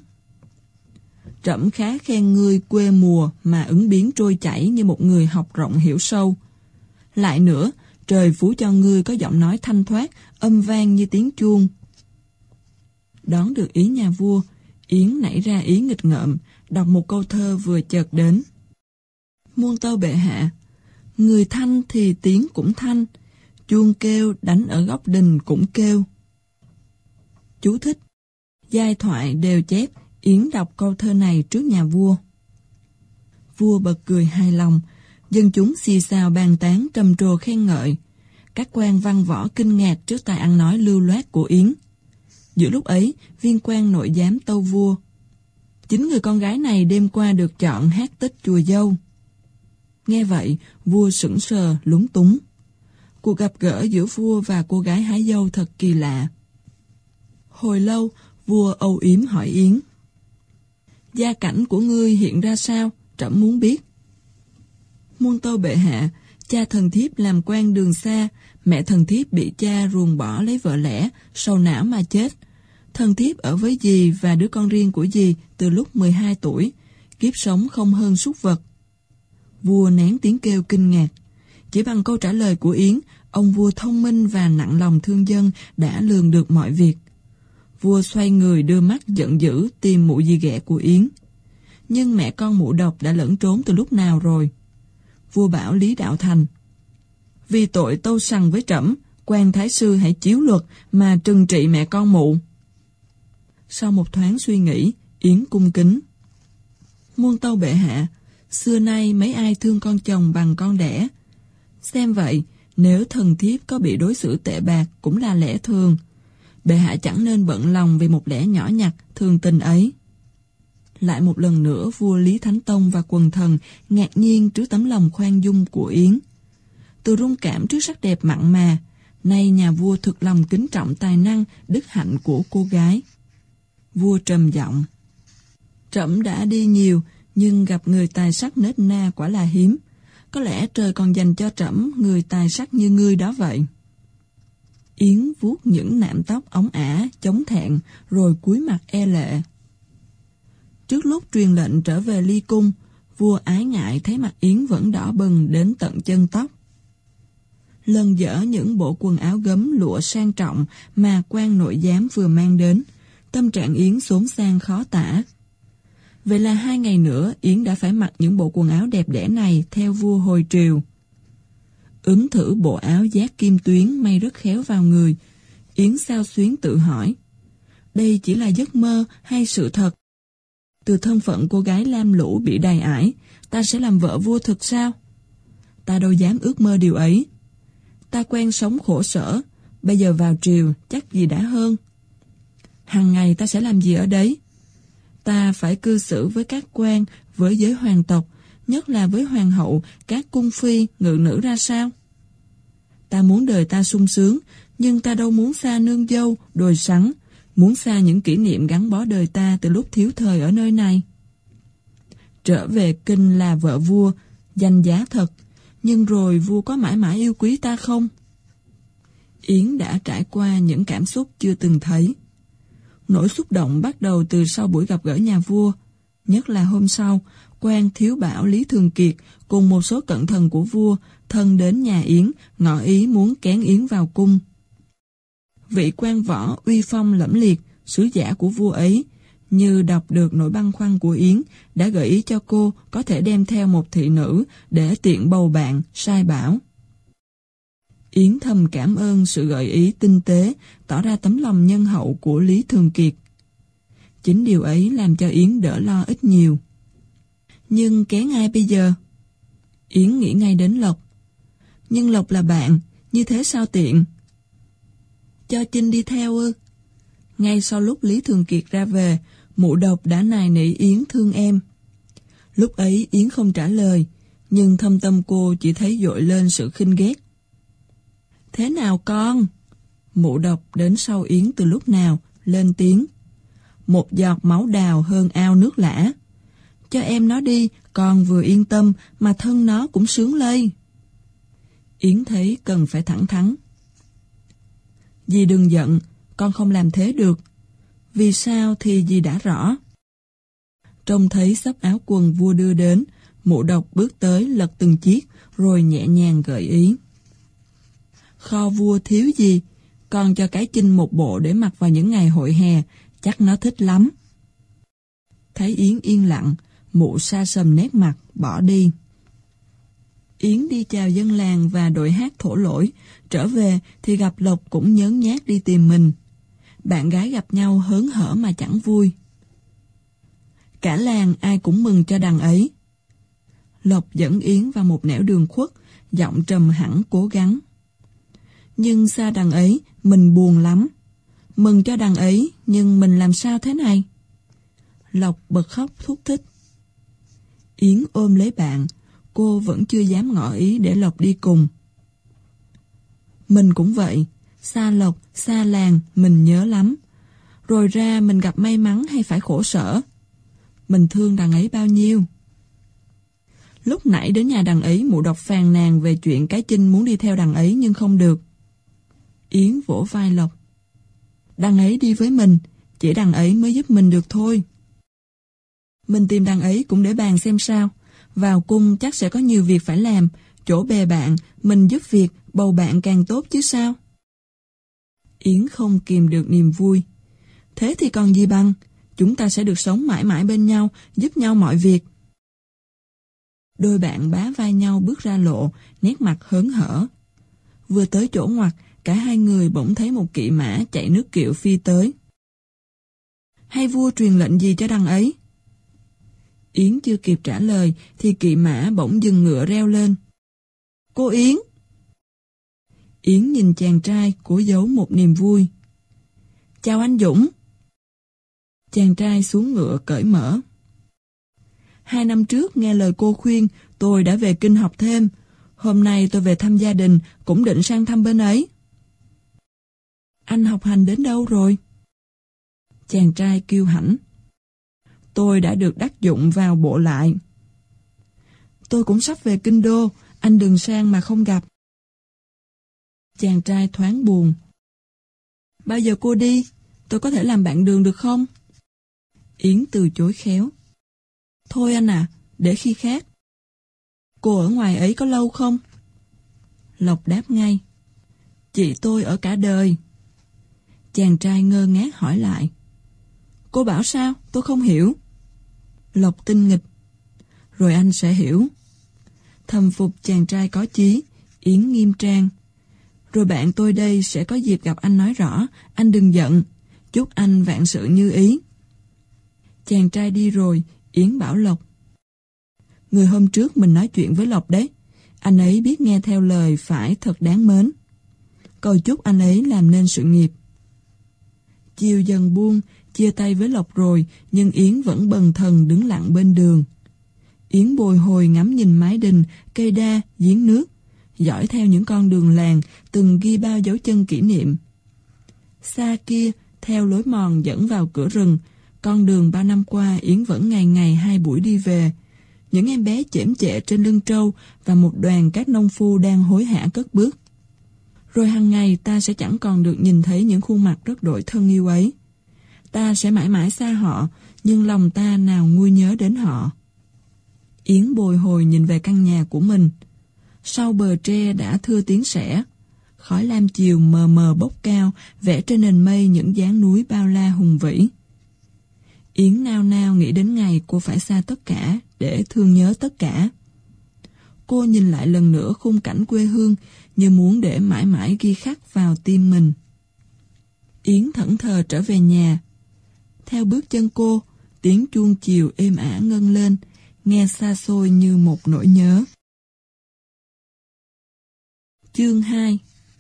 Trẫm khá khen ngươi quê mùa mà ứng biến trôi chảy như một người học rộng hiểu sâu. Lại nữa, trời phú cho ngươi có giọng nói thanh thoát, âm vang như tiếng chuông. Đón được ý nhà vua, Yến nảy ra ý nghịch ngợm, đọc một câu thơ vừa chợt đến. Muôn tâu bệ hạ, người thanh thì tiếng cũng thanh, chuông kêu đánh ở góc đình cũng kêu. Chú thích. Giai thoại đều chép Yến đọc câu thơ này trước nhà vua. Vua bật cười hài lòng, dân chúng xì xào bàn tán trầm trồ khen ngợi. Các quan văn võ kinh ngạc trước tài ăn nói lưu loát của Yến. Giữa lúc ấy, viên quan nội giám tâu vua. Chính người con gái này đêm qua được chọn hát tích chùa Dâu. Nghe vậy, vua sững sờ, lúng túng. Cuộc gặp gỡ giữa vua và cô gái hái dâu thật kỳ lạ. Hồi lâu, vua âu yếm hỏi Yến. Gia cảnh của ngươi hiện ra sao? Trẫm muốn biết. Muôn tâu bệ hạ, cha thần thiếp làm quan đường xa, mẹ thần thiếp bị cha ruồng bỏ lấy vợ lẽ, sầu não mà chết. Thần thiếp ở với dì và đứa con riêng của dì từ lúc 12 tuổi, kiếp sống không hơn súc vật. Vua nén tiếng kêu kinh ngạc. Chỉ bằng câu trả lời của Yến, ông vua thông minh và nặng lòng thương dân đã lường được mọi việc. Vua xoay người đưa mắt giận dữ tìm mụ dì ghẻ của Yến. Nhưng mẹ con mụ độc đã lẫn trốn từ lúc nào rồi. Vua bảo Lý Đạo Thành. Vì tội tâu sằng với trẫm, quan thái sư hãy chiếu luật mà trừng trị mẹ con mụ. Sau một thoáng suy nghĩ, Yến cung kính. Muôn tâu bệ hạ, xưa nay mấy ai thương con chồng bằng con đẻ. Xem vậy, nếu thần thiếp có bị đối xử tệ bạc cũng là lẽ thường. Bệ hạ chẳng nên bận lòng vì một lẽ nhỏ nhặt, thường tình ấy. Lại một lần nữa vua Lý Thánh Tông và quần thần ngạc nhiên trước tấm lòng khoan dung của Yến. Từ rung cảm trước sắc đẹp mặn mà, nay nhà vua thực lòng kính trọng tài năng, đức hạnh của cô gái. Vua trầm giọng. Trẫm đã đi nhiều, nhưng gặp người tài sắc nết na quả là hiếm. Có lẽ trời còn dành cho trẫm người tài sắc như ngươi đó vậy. Yến vuốt những nạm tóc óng ả, chống thẹn, rồi cúi mặt e lệ. Trước lúc truyền lệnh trở về ly cung, vua ái ngại thấy mặt Yến vẫn đỏ bừng đến tận chân tóc. Lần dở những bộ quần áo gấm lụa sang trọng mà quan nội giám vừa mang đến, tâm trạng Yến xốn sang khó tả. Vậy là 2 ngày nữa Yến đã phải mặc những bộ quần áo đẹp đẽ này theo vua hồi triều. Ướm thử bộ áo giác kim tuyến may rất khéo vào người, Yến xao xuyến tự hỏi. Đây chỉ là giấc mơ hay sự thật? Từ thân phận cô gái lam lũ bị đày ải, ta sẽ làm vợ vua thực sao? Ta đâu dám ước mơ điều ấy. Ta quen sống khổ sở, bây giờ vào triều chắc gì đã hơn. Hằng ngày ta sẽ làm gì ở đấy? Ta phải cư xử với các quan, với giới hoàng tộc, nhất là với hoàng hậu, các cung phi, ngự nữ ra sao? Ta muốn đời ta sung sướng, nhưng ta đâu muốn xa nương dâu, đồi sắn, muốn xa những kỷ niệm gắn bó đời ta từ lúc thiếu thời ở nơi này. Trở về kinh là vợ vua, danh giá thật, nhưng rồi vua có mãi mãi yêu quý ta không? Yến đã trải qua những cảm xúc chưa từng thấy. Nỗi xúc động bắt đầu từ sau buổi gặp gỡ nhà vua, nhất là hôm sau, quan thiếu bảo Lý Thường Kiệt cùng một số cận thần của vua thân đến nhà Yến, ngỏ ý muốn kén Yến vào cung. Vị quan võ uy phong lẫm liệt, sứ giả của vua ấy, như đọc được nỗi băn khoăn của Yến, đã gợi ý cho cô có thể đem theo một thị nữ để tiện bầu bạn, sai bảo. Yến thầm cảm ơn sự gợi ý tinh tế, tỏ ra tấm lòng nhân hậu của Lý Thường Kiệt. Chính điều ấy làm cho Yến đỡ lo ít nhiều. Nhưng kén ai bây giờ? Yến nghĩ ngay đến Lộc. Nhưng Lộc là bạn, như thế sao tiện? Cho Chinh đi theo ư? Ngay sau lúc Lý Thường Kiệt ra về, Mụ Độc đã nài nỉ Yến thương em. Lúc ấy Yến không trả lời, nhưng thâm tâm cô chỉ thấy dội lên sự khinh ghét. Thế nào con? Mụ Độc đến sau Yến từ lúc nào, lên tiếng. Một giọt máu đào hơn ao nước lã. Cho em nó đi, con vừa yên tâm mà thân nó cũng sướng lây. Yến thấy cần phải thẳng thắn. Dì đừng giận, con không làm thế được. Vì sao thì dì đã rõ. Trông thấy xấp áo quần vua đưa đến, Mụ Độc bước tới lật từng chiếc rồi nhẹ nhàng gợi ý. Kho vua thiếu gì, con cho cái Chinh một bộ để mặc vào những ngày hội hè, chắc nó thích lắm. Thấy Yến yên lặng, Mụ sa sầm nét mặt, bỏ đi. Yến đi chào dân làng và đội hát thổ lỗi, trở về thì gặp Lộc cũng nhớn nhác đi tìm mình. Bạn gái gặp nhau hớn hở mà chẳng vui. Cả làng ai cũng mừng cho đằng ấy. Lộc dẫn Yến vào một nẻo đường khuất, giọng trầm hẳn cố gắng. Nhưng xa đằng ấy, mình buồn lắm. Mừng cho đằng ấy, nhưng mình làm sao thế này? Lộc bật khóc thúc thích. Yến ôm lấy bạn, cô vẫn chưa dám ngỏ ý để Lộc đi cùng. Mình cũng vậy, xa Lộc, xa làng, mình nhớ lắm. Rồi ra mình gặp may mắn hay phải khổ sở. Mình thương đằng ấy bao nhiêu. Lúc nãy đến nhà đằng ấy, Mụ Độc phàn nàn về chuyện cái Chinh muốn đi theo đằng ấy nhưng không được. Yến vỗ vai Lộc. Đằng ấy đi với mình, chỉ đằng ấy mới giúp mình được thôi. Mình tìm đằng ấy cũng để bàn xem sao. Vào cung chắc sẽ có nhiều việc phải làm, chỗ bè bạn, mình giúp việc, bầu bạn càng tốt chứ sao. Yến không kìm được niềm vui. Thế thì còn gì bằng, chúng ta sẽ được sống mãi mãi bên nhau, giúp nhau mọi việc. Đôi bạn bá vai nhau bước ra lộ, nét mặt hớn hở. Vừa tới chỗ ngoặt, cả hai người bỗng thấy một kỵ mã chạy nước kiệu phi tới. Hay vua truyền lệnh gì cho đằng ấy? Yến chưa kịp trả lời thì kỵ mã bỗng dừng ngựa reo lên. Cô Yến! Yến nhìn chàng trai cố giấu một niềm vui. Chào anh Dũng! Chàng trai xuống ngựa cởi mở. 2 năm trước nghe lời cô khuyên, tôi đã về kinh học thêm. Hôm nay tôi về thăm gia đình, cũng định sang thăm bên ấy. Anh học hành đến đâu rồi? Chàng trai kiêu hãnh. Tôi đã được đắc dụng vào bộ lại. Tôi cũng sắp về kinh đô, anh đừng sang mà không gặp. Chàng trai thoáng buồn. Bao giờ cô đi? Tôi có thể làm bạn đường được không? Yến từ chối khéo. Thôi anh à, để khi khác. Cô ở ngoài ấy có lâu không? Lộc đáp ngay. Chị tôi ở cả đời. Chàng trai ngơ ngác hỏi lại. Cô bảo sao? Tôi không hiểu. Lộc tinh nghịch. Rồi anh sẽ hiểu. Thầm phục chàng trai có chí, Yến nghiêm trang. Rồi bạn tôi đây sẽ có dịp gặp anh nói rõ, anh đừng giận. Chúc anh vạn sự như ý. Chàng trai đi rồi, Yến bảo Lộc. Người hôm trước mình nói chuyện với Lộc đấy. Anh ấy biết nghe theo lời phải thật đáng mến. Cầu chúc anh ấy làm nên sự nghiệp. Chiều dần buông, chia tay với Lộc rồi, nhưng Yến vẫn bần thần đứng lặng bên đường. Yến bồi hồi ngắm nhìn mái đình, cây đa, giếng nước, dõi theo những con đường làng, từng ghi bao dấu chân kỷ niệm. Xa kia, theo lối mòn dẫn vào cửa rừng, con đường 3 năm qua Yến vẫn ngày ngày 2 buổi đi về. Những em bé chễm chệ trên lưng trâu và một đoàn các nông phu đang hối hả cất bước. Rồi hàng ngày ta sẽ chẳng còn được nhìn thấy những khuôn mặt rất đổi thân yêu ấy. Ta sẽ mãi mãi xa họ, nhưng lòng ta nào nguôi nhớ đến họ. Yến bồi hồi nhìn về căn nhà của mình. Sau bờ tre đã thưa tiếng sẻ. Khói lam chiều mờ mờ bốc cao, vẽ trên nền mây những dáng núi bao la hùng vĩ. Yến nao nao nghĩ đến ngày cô phải xa tất cả để thương nhớ tất cả. Cô nhìn lại lần nữa khung cảnh quê hương như muốn để mãi mãi ghi khắc vào tim mình. Yến thẫn thờ trở về nhà. Theo bước chân cô, tiếng chuông chiều êm ả ngân lên, nghe xa xôi như một nỗi nhớ. Chương 2.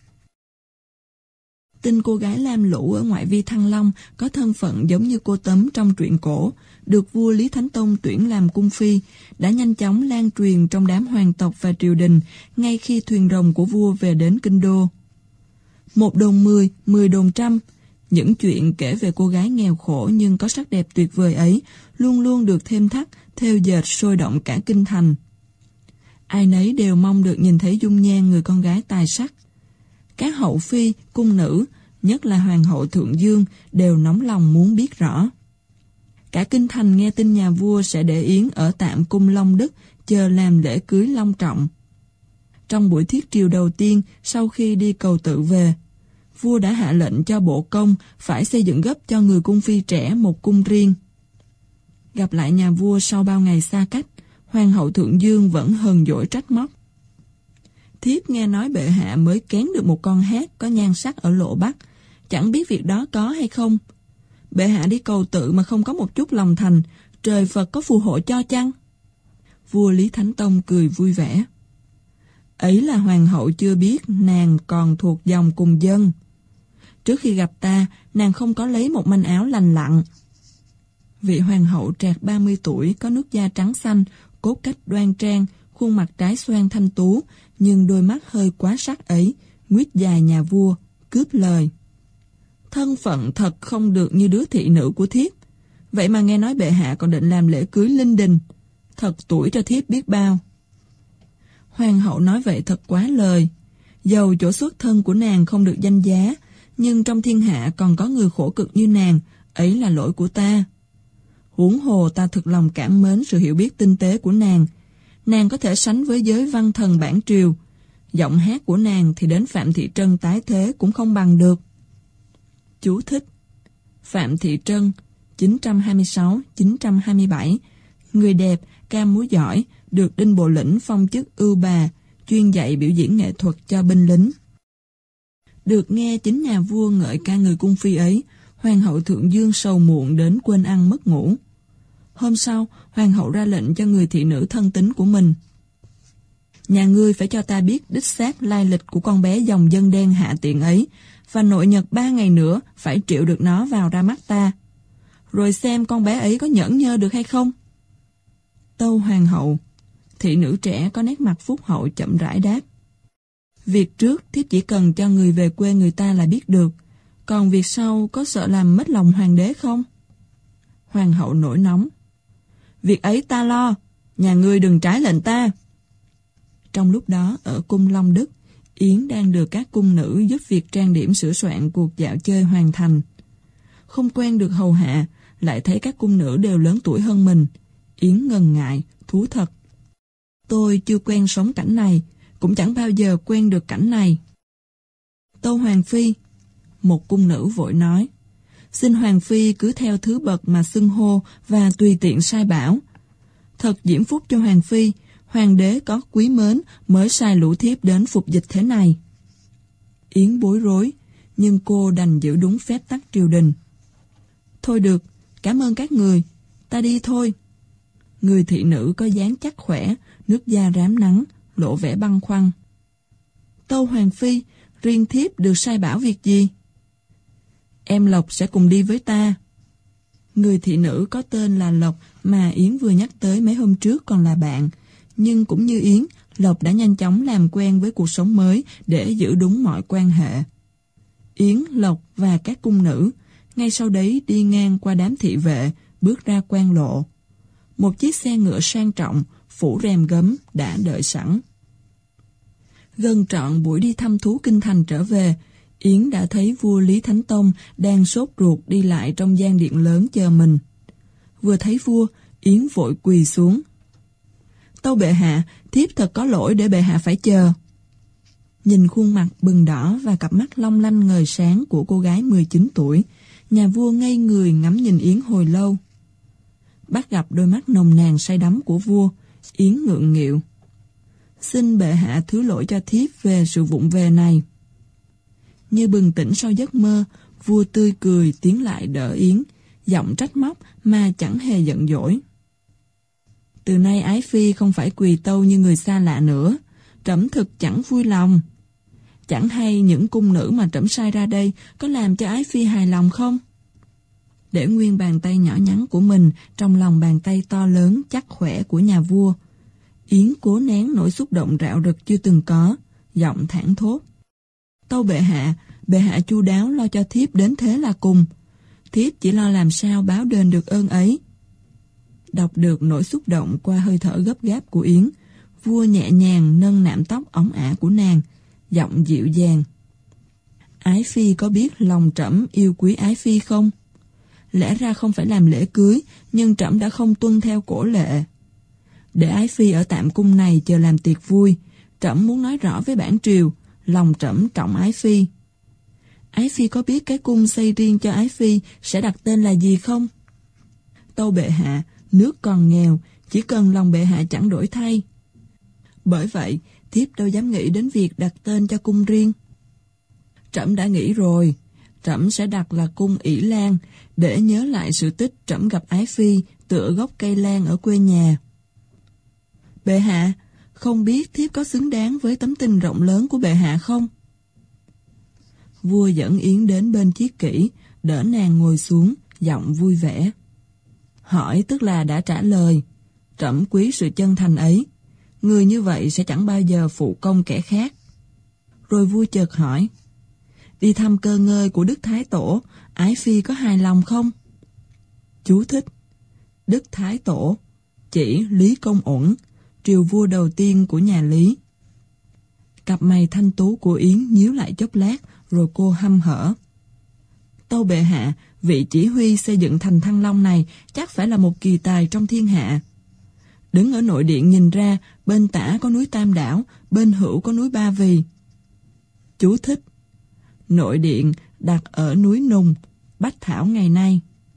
Tin cô gái lam lũ ở ngoại vi Thăng Long có thân phận giống như cô Tấm trong truyện cổ, được vua Lý Thánh Tông tuyển làm cung phi, đã nhanh chóng lan truyền trong đám hoàng tộc và triều đình ngay khi thuyền rồng của vua về đến kinh đô. 1 đồn 10, 10 đồn trăm, những chuyện kể về cô gái nghèo khổ nhưng có sắc đẹp tuyệt vời ấy luôn luôn được thêm thắt, thêu dệt sôi động cả kinh thành. Ai nấy đều mong được nhìn thấy dung nhan người con gái tài sắc. Các hậu phi, cung nữ, nhất là hoàng hậu Thượng Dương, đều nóng lòng muốn biết rõ. Cả kinh thành nghe tin nhà vua sẽ để yến ở tạm cung Long Đức, chờ làm lễ cưới long trọng. Trong buổi thiết triều đầu tiên sau khi đi cầu tự về, vua đã hạ lệnh cho bộ công phải xây dựng gấp cho người cung phi trẻ một cung riêng. Gặp lại nhà vua sau bao ngày xa cách, hoàng hậu Thượng Dương vẫn hờn dỗi trách móc. Thiếp nghe nói bệ hạ mới kén được một con hát có nhan sắc ở Lộ Bắc, chẳng biết việc đó có hay không. Bệ hạ đi cầu tự mà không có một chút lòng thành, trời Phật có phù hộ cho chăng? Vua Lý Thánh Tông cười vui vẻ. Ấy là hoàng hậu chưa biết nàng còn thuộc dòng cùng dân. Trước khi gặp ta, nàng không có lấy một manh áo lành lặn. Vị hoàng hậu trạc 30 tuổi, có nước da trắng xanh, cốt cách đoan trang, khuôn mặt trái xoan thanh tú, nhưng đôi mắt hơi quá sắc ấy, nguyết dài nhà vua, cướp lời. Thân phận thật không được như đứa thị nữ của thiếp. Vậy mà nghe nói bệ hạ còn định làm lễ cưới linh đình. Thật tuổi cho thiếp biết bao. Hoàng hậu nói vậy thật quá lời. Dầu chỗ xuất thân của nàng không được danh giá, nhưng trong thiên hạ còn có người khổ cực như nàng, ấy là lỗi của ta. Huống hồ ta thực lòng cảm mến sự hiểu biết tinh tế của nàng. Nàng có thể sánh với giới văn thần bản triều. Giọng hát của nàng thì đến Phạm Thị Trân tái thế cũng không bằng được. Chú thích: Phạm Thị Trân, 926-927, người đẹp, ca múa giỏi, được Đinh Bộ Lĩnh phong chức ưu bà, chuyên dạy biểu diễn nghệ thuật cho binh lính. Được nghe chính nhà vua ngợi ca người cung phi ấy, hoàng hậu Thượng Dương sầu muộn đến quên ăn mất ngủ. Hôm sau, hoàng hậu ra lệnh cho người thị nữ thân tín của mình. Nhà ngươi phải cho ta biết đích xác lai lịch của con bé dòng dân đen hạ tiện ấy, và nội nhật 3 ngày nữa phải triệu được nó vào ra mắt ta. Rồi xem con bé ấy có nhẫn nhơ được hay không. Tâu hoàng hậu. Thị nữ trẻ có nét mặt phúc hậu chậm rãi đáp. Việc trước thiếp chỉ cần cho người về quê người ta là biết được. Còn việc sau có sợ làm mất lòng hoàng đế không? Hoàng hậu nổi nóng. Việc ấy ta lo, nhà ngươi đừng trái lệnh ta. Trong lúc đó ở cung Long Đức, Yến đang được các cung nữ giúp việc trang điểm sửa soạn cuộc dạo chơi hoàn thành. Không quen được hầu hạ, lại thấy các cung nữ đều lớn tuổi hơn mình. Yến ngần ngại, thú thật. Tôi chưa quen sống cảnh này, cũng chẳng bao giờ quen được cảnh này. Tâu Hoàng Phi. Một cung nữ vội nói. Xin Hoàng Phi cứ theo thứ bậc mà xưng hô và tùy tiện sai bảo. Thật diễm phúc cho Hoàng Phi, hoàng đế có quý mến mới sai lũ thiếp đến phục dịch thế này. Yến bối rối, nhưng cô đành giữ đúng phép tắc triều đình. Thôi được, cảm ơn các người, ta đi thôi. Người thị nữ có dáng chắc khỏe, nước da rám nắng, lộ vẻ băn khoăn. Tâu Hoàng Phi, riêng thiếp được sai bảo việc gì? Em Lộc sẽ cùng đi với ta. Người thị nữ có tên là Lộc mà Yến vừa nhắc tới mấy hôm trước còn là bạn. Nhưng cũng như Yến, Lộc đã nhanh chóng làm quen với cuộc sống mới để giữ đúng mọi quan hệ. Yến, Lộc và các cung nữ, ngay sau đấy đi ngang qua đám thị vệ, bước ra quan lộ. Một chiếc xe ngựa sang trọng, phủ rèm gấm đã đợi sẵn. Gần trọn buổi đi thăm thú kinh thành trở về, Yến đã thấy vua Lý Thánh Tông đang sốt ruột đi lại trong gian điện lớn chờ mình. Vừa thấy vua, Yến vội quỳ xuống. Tâu bệ hạ, thiếp thật có lỗi để bệ hạ phải chờ. Nhìn khuôn mặt bừng đỏ và cặp mắt long lanh ngời sáng của cô gái 19 tuổi, nhà vua ngây người ngắm nhìn Yến hồi lâu. Bắt gặp đôi mắt nồng nàn say đắm của vua, Yến ngượng nghịu. Xin bệ hạ thứ lỗi cho thiếp về sự vụng về này. Như bừng tỉnh sau giấc mơ, vua tươi cười tiến lại đỡ Yến, giọng trách móc mà chẳng hề giận dỗi. Từ nay ái phi không phải quỳ tâu như người xa lạ nữa, trẫm thực chẳng vui lòng. Chẳng hay những cung nữ mà trẫm sai ra đây có làm cho Ái Phi hài lòng không? Để nguyên bàn tay nhỏ nhắn của mình trong lòng bàn tay to lớn chắc khỏe của nhà vua, Yến cố nén nỗi xúc động rạo rực chưa từng có, giọng thảng thốt: Tâu bệ hạ chu đáo lo cho thiếp đến thế là cùng. Thiếp chỉ lo làm sao báo đền được ơn ấy. Đọc được nỗi xúc động qua hơi thở gấp gáp của Yến, vua nhẹ nhàng nâng nạm tóc óng ả của nàng, giọng dịu dàng: Ái Phi có biết lòng trẫm yêu quý Ái Phi không? Lẽ ra không phải làm lễ cưới, nhưng trẫm đã không tuân theo cổ lệ. Để Ái Phi ở tạm cung này chờ làm tiệc vui, trẫm muốn nói rõ với bản triều, lòng trẫm trọng Ái Phi. Ái Phi có biết cái cung xây riêng cho Ái Phi sẽ đặt tên là gì không? Tâu bệ hạ, nước còn nghèo, chỉ cần lòng bệ hạ chẳng đổi thay. Bởi vậy, thiếp đâu dám nghĩ đến việc đặt tên cho cung riêng. Trẫm đã nghĩ rồi, trẫm sẽ đặt là cung ỷ lan, để nhớ lại sự tích trẫm gặp Ái Phi tựa gốc cây lan ở quê nhà. Bệ hạ, không biết thiếp có xứng đáng với tấm tình rộng lớn của bệ hạ không? Vua dẫn Yến đến bên chiếc kỷ, đỡ nàng ngồi xuống, giọng vui vẻ. Hỏi tức là đã trả lời, trẫm quý sự chân thành ấy. Người như vậy sẽ chẳng bao giờ phụ công kẻ khác. Rồi vua chợt hỏi: Đi thăm cơ ngơi của Đức Thái Tổ, Ái Phi có hài lòng không? Chú thích: Đức Thái Tổ chỉ Lý Công Uẩn, triều vua đầu tiên của nhà Lý. Cặp mày thanh tú của Yến nhíu lại chốc lát, rồi cô hăm hở: Tâu bệ hạ, vị chỉ huy xây dựng thành Thăng Long này chắc phải là một kỳ tài trong thiên hạ. Đứng ở nội điện nhìn ra, bên tả có núi Tam Đảo, bên hữu có núi Ba Vì. Chú thích: Nội điện đặt ở núi Nùng, Bách Thảo ngày nay.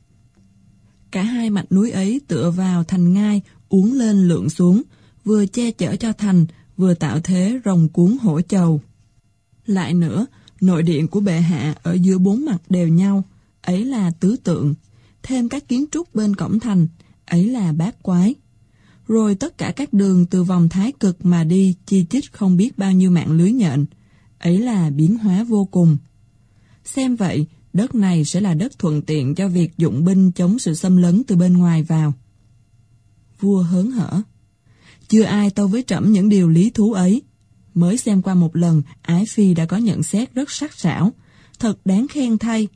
Cả hai mạch núi ấy tựa vào thành ngai, uốn lên lượn xuống, vừa che chở cho thành, vừa tạo thế rồng cuốn hổ chầu. Lại nữa, nội điện của bệ hạ ở giữa bốn mặt đều nhau, ấy là tứ tượng, thêm các kiến trúc bên cổng thành, ấy là bát quái. Rồi tất cả các đường từ vòng Thái Cực mà đi chi chít không biết bao nhiêu mạng lưới nhện, ấy là biến hóa vô cùng. Xem vậy, đất này sẽ là đất thuận tiện cho việc dụng binh chống sự xâm lấn từ bên ngoài vào. Vua hớn hở: Chưa ai tâu với trẫm những điều lý thú ấy. Mới xem qua một lần, Ái Phi đã có nhận xét rất sắc sảo, thật đáng khen thay.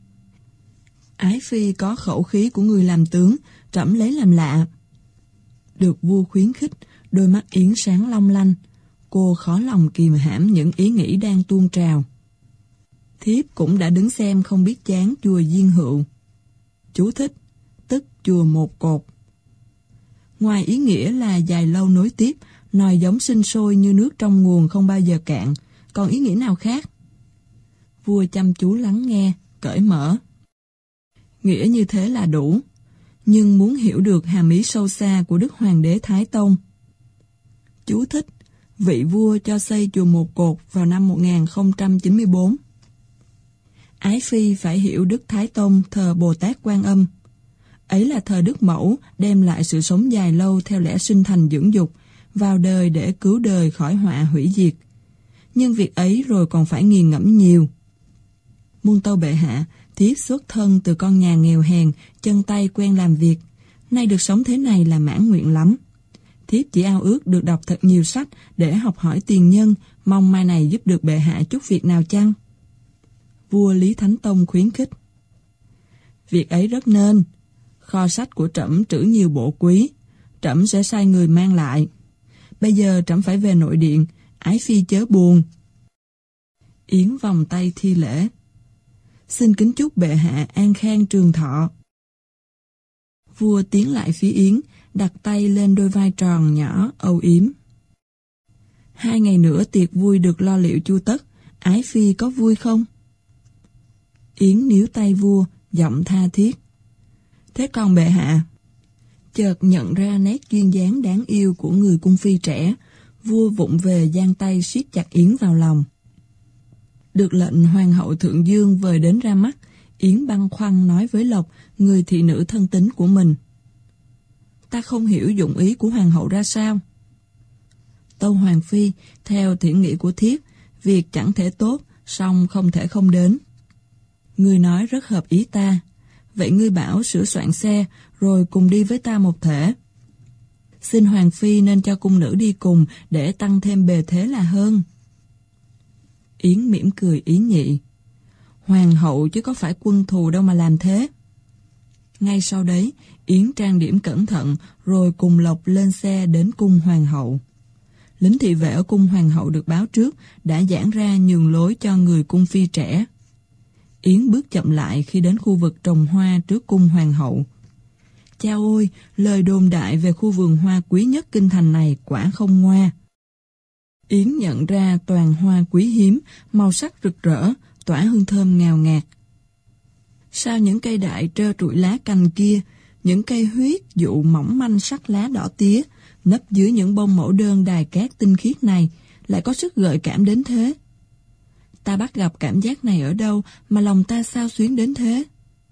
Ái Phi có khẩu khí của người làm tướng, trẫm lấy làm lạ. Được vua khuyến khích, đôi mắt Yến sáng long lanh. Cô khó lòng kìm hãm những ý nghĩ đang tuôn trào. Thiếp cũng đã đứng xem không biết chán chùa Diên Hựu. Chú thích: tức chùa Một Cột. Ngoài ý nghĩa là dài lâu nối tiếp, nòi giống sinh sôi như nước trong nguồn không bao giờ cạn, còn ý nghĩa nào khác? Vua chăm chú lắng nghe, cởi mở. Nghĩa như thế là đủ, nhưng muốn hiểu được hàm ý sâu xa của Đức Hoàng đế Thái Tông. Chú thích: vị vua cho xây chùa Một Cột vào năm 1094. Ái Phi phải hiểu Đức Thái Tông thờ Bồ Tát Quan Âm. Ấy là thờ Đức Mẫu đem lại sự sống dài lâu theo lẽ sinh thành dưỡng dục, vào đời để cứu đời khỏi họa hủy diệt. Nhưng việc ấy rồi còn phải nghiền ngẫm nhiều. Muôn tâu bệ hạ, thiếp xuất thân từ con nhà nghèo hèn, chân tay quen làm việc. Nay được sống thế này là mãn nguyện lắm. Thiếp chỉ ao ước được đọc thật nhiều sách để học hỏi tiền nhân, mong mai này giúp được bệ hạ chút việc nào chăng? Vua Lý Thánh Tông khuyến khích: Việc ấy rất nên. Kho sách của trẫm trữ nhiều bộ quý, trẫm sẽ sai người mang lại. Bây giờ trẫm phải về nội điện, Ái Phi chớ buồn. Yến vòng tay thi lễ: Xin kính chúc bệ hạ an khang trường thọ. Vua tiến lại phía Yến, đặt tay lên đôi vai tròn nhỏ âu yếm. 2 ngày nữa tiệc vui được lo liệu chu tất, Ái Phi có vui không? Yến níu tay vua, giọng tha thiết: Thế còn bệ hạ? Chợt nhận ra nét duyên dáng đáng yêu của người cung phi trẻ, vua vụng về giang tay siết chặt Yến vào lòng. Được lệnh hoàng hậu Thượng Dương vời đến ra mắt, Yến băn khoăn nói với Lộc, người thị nữ thân tín của mình: Ta không hiểu dụng ý của hoàng hậu ra sao. Tâu hoàng phi, theo thiện nghị của thiếp, việc chẳng thể tốt, song không thể không đến. Ngươi nói rất hợp ý ta, vậy ngươi bảo sửa soạn xe, rồi cùng đi với ta một thể. Xin Hoàng Phi nên cho cung nữ đi cùng để tăng thêm bề thế là hơn. Yến mỉm cười ý nhị. Hoàng hậu chứ có phải quân thù đâu mà làm thế. Ngay sau đấy, Yến trang điểm cẩn thận rồi cùng Lộc lên xe đến cung hoàng hậu. Lính thị vệ ở cung hoàng hậu được báo trước đã giãn ra nhường lối cho người cung phi trẻ. Yến bước chậm lại khi đến khu vực trồng hoa trước cung hoàng hậu. Chao ôi, lời đồn đại về khu vườn hoa quý nhất kinh thành này quả không ngoa. Yến nhận ra toàn hoa quý hiếm, màu sắc rực rỡ, tỏa hương thơm ngào ngạt. Sao những cây đại trơ trụi lá cành kia, những cây huyết dụ mỏng manh sắc lá đỏ tía, nấp dưới những bông mẫu đơn đài cát tinh khiết này, lại có sức gợi cảm đến thế? Ta bắt gặp cảm giác này ở đâu mà lòng ta xao xuyến đến thế?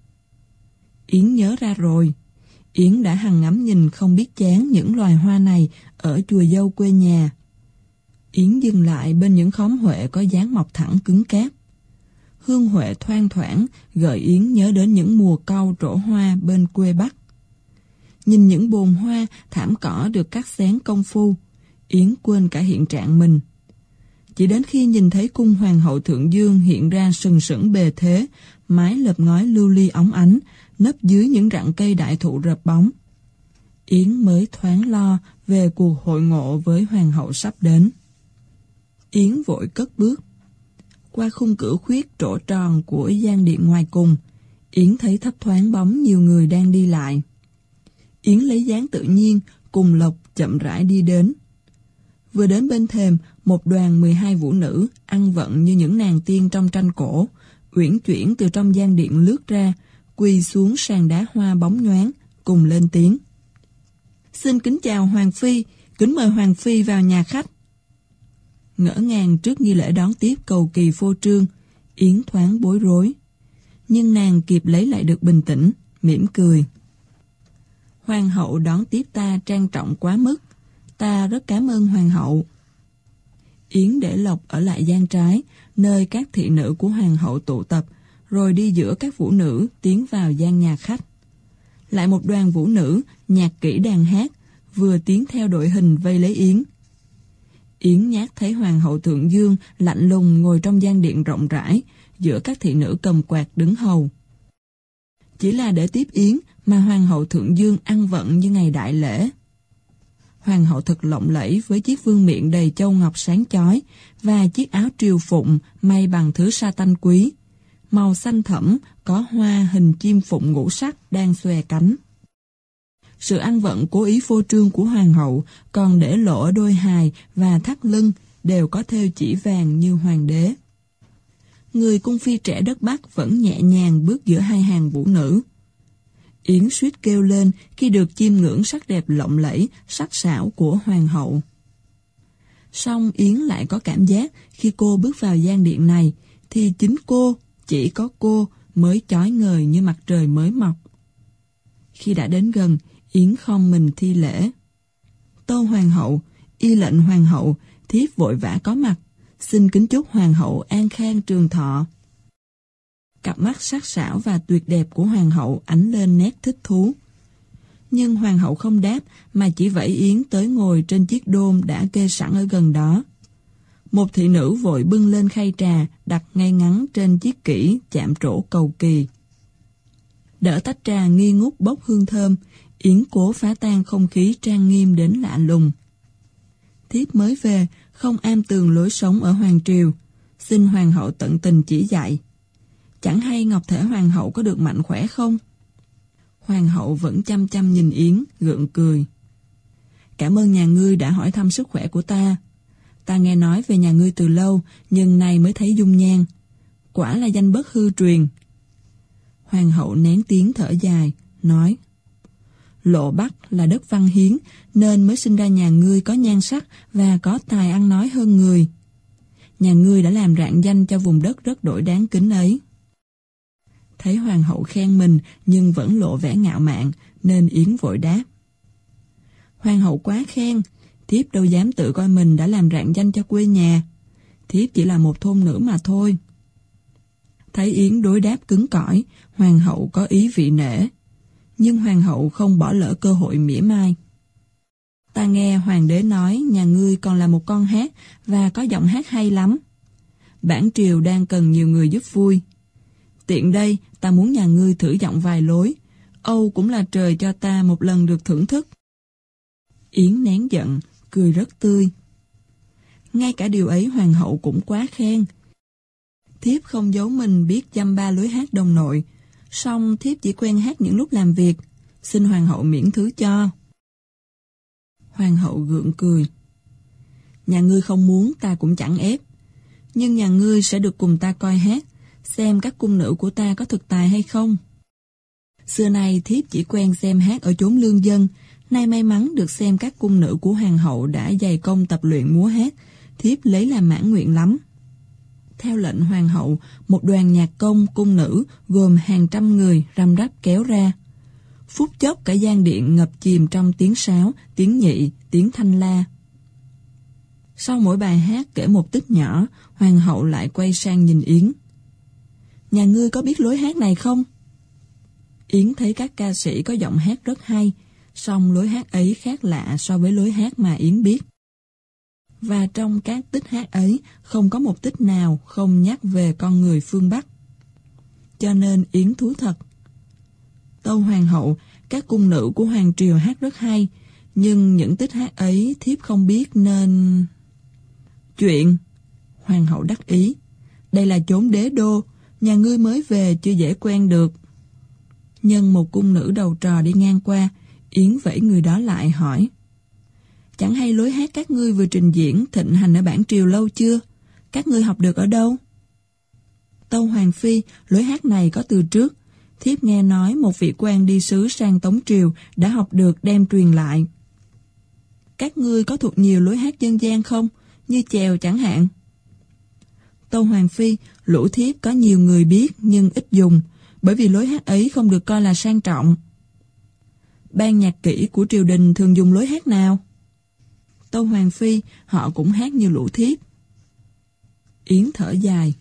Yến nhớ ra rồi. Yến đã hằng ngắm nhìn không biết chán những loài hoa này ở chùa dâu quê nhà. Yến dừng lại bên những khóm huệ có dáng mọc thẳng cứng cáp. Hương huệ thoang thoảng gợi Yến nhớ đến những mùa cau trổ hoa bên quê Bắc. Nhìn những bồn hoa, thảm cỏ được cắt xén công phu, Yến quên cả hiện trạng mình. Chỉ đến khi nhìn thấy cung hoàng hậu Thượng Dương hiện ra sừng sững bề thế, mái lợp ngói lưu ly óng ánh, nấp dưới những rặng cây đại thụ rợp bóng, Yến mới thoáng lo về cuộc hội ngộ với hoàng hậu sắp đến. Yến vội cất bước. Qua khung cửa khuyết trổ tròn của gian điện ngoài cùng, Yến thấy thấp thoáng bóng nhiều người đang đi lại. Yến lấy dáng tự nhiên, cùng Lộc chậm rãi đi đến. Vừa đến bên thềm, một đoàn 12 vũ nữ, ăn vận như những nàng tiên trong tranh cổ, uyển chuyển từ trong gian điện lướt ra, quỳ xuống sàn đá hoa bóng nhoáng, cùng lên tiếng. Xin kính chào Hoàng Phi, kính mời Hoàng Phi vào nhà khách. Ngỡ ngàng trước nghi lễ đón tiếp cầu kỳ phô trương, Yến thoáng bối rối. Nhưng nàng kịp lấy lại được bình tĩnh, mỉm cười. Hoàng hậu đón tiếp ta trang trọng quá mức, ta rất cảm ơn Hoàng hậu. Yến để Lộc ở lại gian trái, nơi các thị nữ của Hoàng hậu tụ tập, rồi đi giữa các vũ nữ tiến vào gian nhà khách. Lại một đoàn vũ nữ, nhạc kỹ đàn hát, vừa tiến theo đội hình vây lấy Yến. Yến nhát thấy Hoàng hậu Thượng Dương lạnh lùng ngồi trong gian điện rộng rãi, giữa các thị nữ cầm quạt đứng hầu. Chỉ là để tiếp Yến mà Hoàng hậu Thượng Dương ăn vận như ngày đại lễ. Hoàng hậu thật lộng lẫy với chiếc vương miện đầy châu ngọc sáng chói và chiếc áo triều phụng may bằng thứ sa tanh quý, màu xanh thẫm có hoa hình chim phụng ngũ sắc đang xòe cánh. Sự ăn vận cố ý phô trương của hoàng hậu còn để lộ ở đôi hài và thắt lưng đều có thêu chỉ vàng như hoàng đế. Người cung phi trẻ đất Bắc vẫn nhẹ nhàng bước giữa hai hàng vũ nữ. Yến suýt kêu lên khi được chiêm ngưỡng sắc đẹp lộng lẫy, sắc sảo của hoàng hậu. Song Yến lại có cảm giác khi cô bước vào gian điện này thì chính cô, chỉ có cô mới chói ngời như mặt trời mới mọc. Khi đã đến gần, Yến khom mình thi lễ. Tâu hoàng hậu, y lệnh hoàng hậu, thiếp vội vã có mặt, xin kính chúc hoàng hậu an khang trường thọ. Cặp mắt sắc sảo và tuyệt đẹp của hoàng hậu ánh lên nét thích thú. Nhưng hoàng hậu không đáp mà chỉ vẫy Yến tới ngồi trên chiếc đôn đã kê sẵn ở gần đó. Một thị nữ vội bưng lên khay trà đặt ngay ngắn trên chiếc kỷ chạm trổ cầu kỳ. Đỡ tách trà nghi ngút bốc hương thơm, Yến cố phá tan không khí trang nghiêm đến lạ lùng. Thiếp mới về, không am tường lối sống ở hoàng triều, xin hoàng hậu tận tình chỉ dạy. Chẳng hay ngọc thể hoàng hậu có được mạnh khỏe không? Hoàng hậu vẫn chăm chăm nhìn Yến, gượng cười. Cảm ơn nhà ngươi đã hỏi thăm sức khỏe của ta. Ta nghe nói về nhà ngươi từ lâu, nhưng nay mới thấy dung nhan. Quả là danh bất hư truyền. Hoàng hậu nén tiếng thở dài, nói: Lộ Bắc là đất văn hiến, nên mới sinh ra nhà ngươi có nhan sắc và có tài ăn nói hơn người. Nhà ngươi đã làm rạng danh cho vùng đất rất đổi đáng kính ấy. Thấy hoàng hậu khen mình nhưng vẫn lộ vẻ ngạo mạn, nên Yến vội đáp: Hoàng hậu quá khen, thiếp đâu dám tự coi mình đã làm rạng danh cho quê nhà. Thiếp chỉ là một thôn nữ mà thôi. Thấy Yến đối đáp cứng cỏi, hoàng hậu có ý vị nể. Nhưng hoàng hậu không bỏ lỡ cơ hội mỉa mai. Ta nghe hoàng đế nói nhà ngươi còn là một con hát và có giọng hát hay lắm. Bản triều đang cần nhiều người giúp vui. Tiện đây, ta muốn nhà ngươi thử giọng vài lối. Âu cũng là trời cho ta một lần được thưởng thức. Yến nén giận, cười rất tươi. Ngay cả điều ấy hoàng hậu cũng quá khen. Thiếp không giấu mình biết dăm ba lối hát đồng nội, song thiếp chỉ quen hát những lúc làm việc. Xin hoàng hậu miễn thứ cho. Hoàng hậu gượng cười. Nhà ngươi không muốn ta cũng chẳng ép. Nhưng nhà ngươi sẽ được cùng ta coi hát, xem các cung nữ của ta có thực tài hay không. Xưa nay thiếp chỉ quen xem hát ở chốn lương dân, nay may mắn được xem các cung nữ của hoàng hậu đã dày công tập luyện múa hát, thiếp lấy làm mãn nguyện lắm. Theo lệnh hoàng hậu, một đoàn nhạc công cung nữ gồm hàng trăm người răm rắp kéo ra. Phút chốc cả gian điện ngập chìm trong tiếng sáo, tiếng nhị, tiếng thanh la. Sau mỗi bài hát kể một tích nhỏ, hoàng hậu lại quay sang nhìn Yến. Nhà ngươi có biết lối hát này không? Yến thấy các ca sĩ có giọng hát rất hay, song lối hát ấy khác lạ so với lối hát mà Yến biết. Và trong các tích hát ấy, không có một tích nào không nhắc về con người phương Bắc. Cho nên Yến thú thật. Tâu hoàng hậu, các cung nữ của hoàng triều hát rất hay, nhưng những tích hát ấy thiếp không biết nên... Chuyện, hoàng hậu đắc ý, đây là chốn đế đô, nhà ngươi mới về chưa dễ quen được. Nhân một cung nữ đầu trò đi ngang qua, Yến vẫy người đó lại hỏi. Chẳng hay lối hát các ngươi vừa trình diễn thịnh hành ở bản triều lâu chưa? Các ngươi học được ở đâu? Tâu hoàng phi, lối hát này có từ trước. Thiếp nghe nói một vị quan đi sứ sang Tống triều đã học được đem truyền lại. Các ngươi có thuộc nhiều lối hát dân gian không? Như chèo chẳng hạn. Tâu hoàng phi, lũ thiếp có nhiều người biết nhưng ít dùng, bởi vì lối hát ấy không được coi là sang trọng. Ban nhạc kỹ của triều đình thường dùng lối hát nào? Tâu hoàng phi, họ cũng hát như lũ thiếp. Yến thở dài.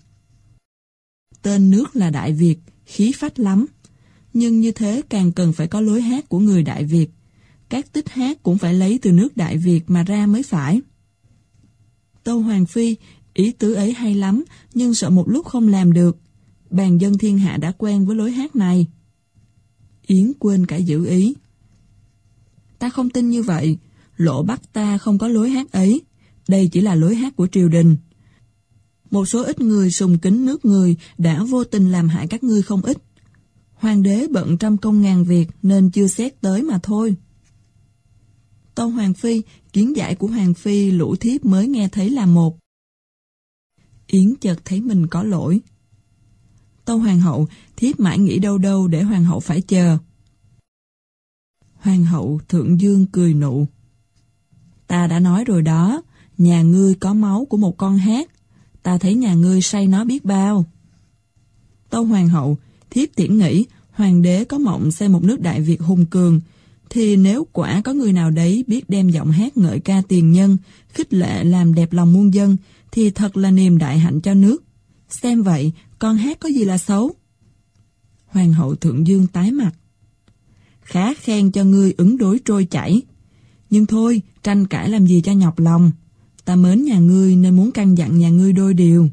Tên nước là Đại Việt, khí phách lắm. Nhưng như thế càng cần phải có lối hát của người Đại Việt. Các tích hát cũng phải lấy từ nước Đại Việt mà ra mới phải. Tâu hoàng phi, ý tứ ấy hay lắm, nhưng sợ một lúc không làm được. Bàn dân thiên hạ đã quen với lối hát này. Yến quên cả giữ ý. Ta không tin như vậy. Lộ Bắc ta không có lối hát ấy. Đây chỉ là lối hát của triều đình. Một số ít người sùng kính nước người đã vô tình làm hại các ngươi không ít. Hoàng đế bận trăm công ngàn việc nên chưa xét tới mà thôi. Tâu hoàng phi, kiến giải của hoàng phi lũ thiếp mới nghe thấy là một. Yến chợt thấy mình có lỗi. Tâu hoàng hậu, thiếp mãi nghĩ đâu đâu để hoàng hậu phải chờ. Hoàng hậu Thượng Dương cười nụ. Ta đã nói rồi đó, nhà ngươi có máu của một con hát. Ta thấy nhà ngươi say nó biết bao. Tâu hoàng hậu, thiếp tiễn nghĩ hoàng đế có mộng xây một nước Đại Việt hùng cường, thì nếu quả có người nào đấy biết đem giọng hát ngợi ca tiền nhân, khích lệ làm đẹp lòng muôn dân, thì thật là niềm đại hạnh cho nước. Xem vậy, con hát có gì là xấu? Hoàng hậu Thượng Dương tái mặt. Khá khen cho ngươi ứng đối trôi chảy. Nhưng thôi, tranh cãi làm gì cho nhọc lòng. Ta mến nhà ngươi nên muốn căn dặn nhà ngươi đôi điều.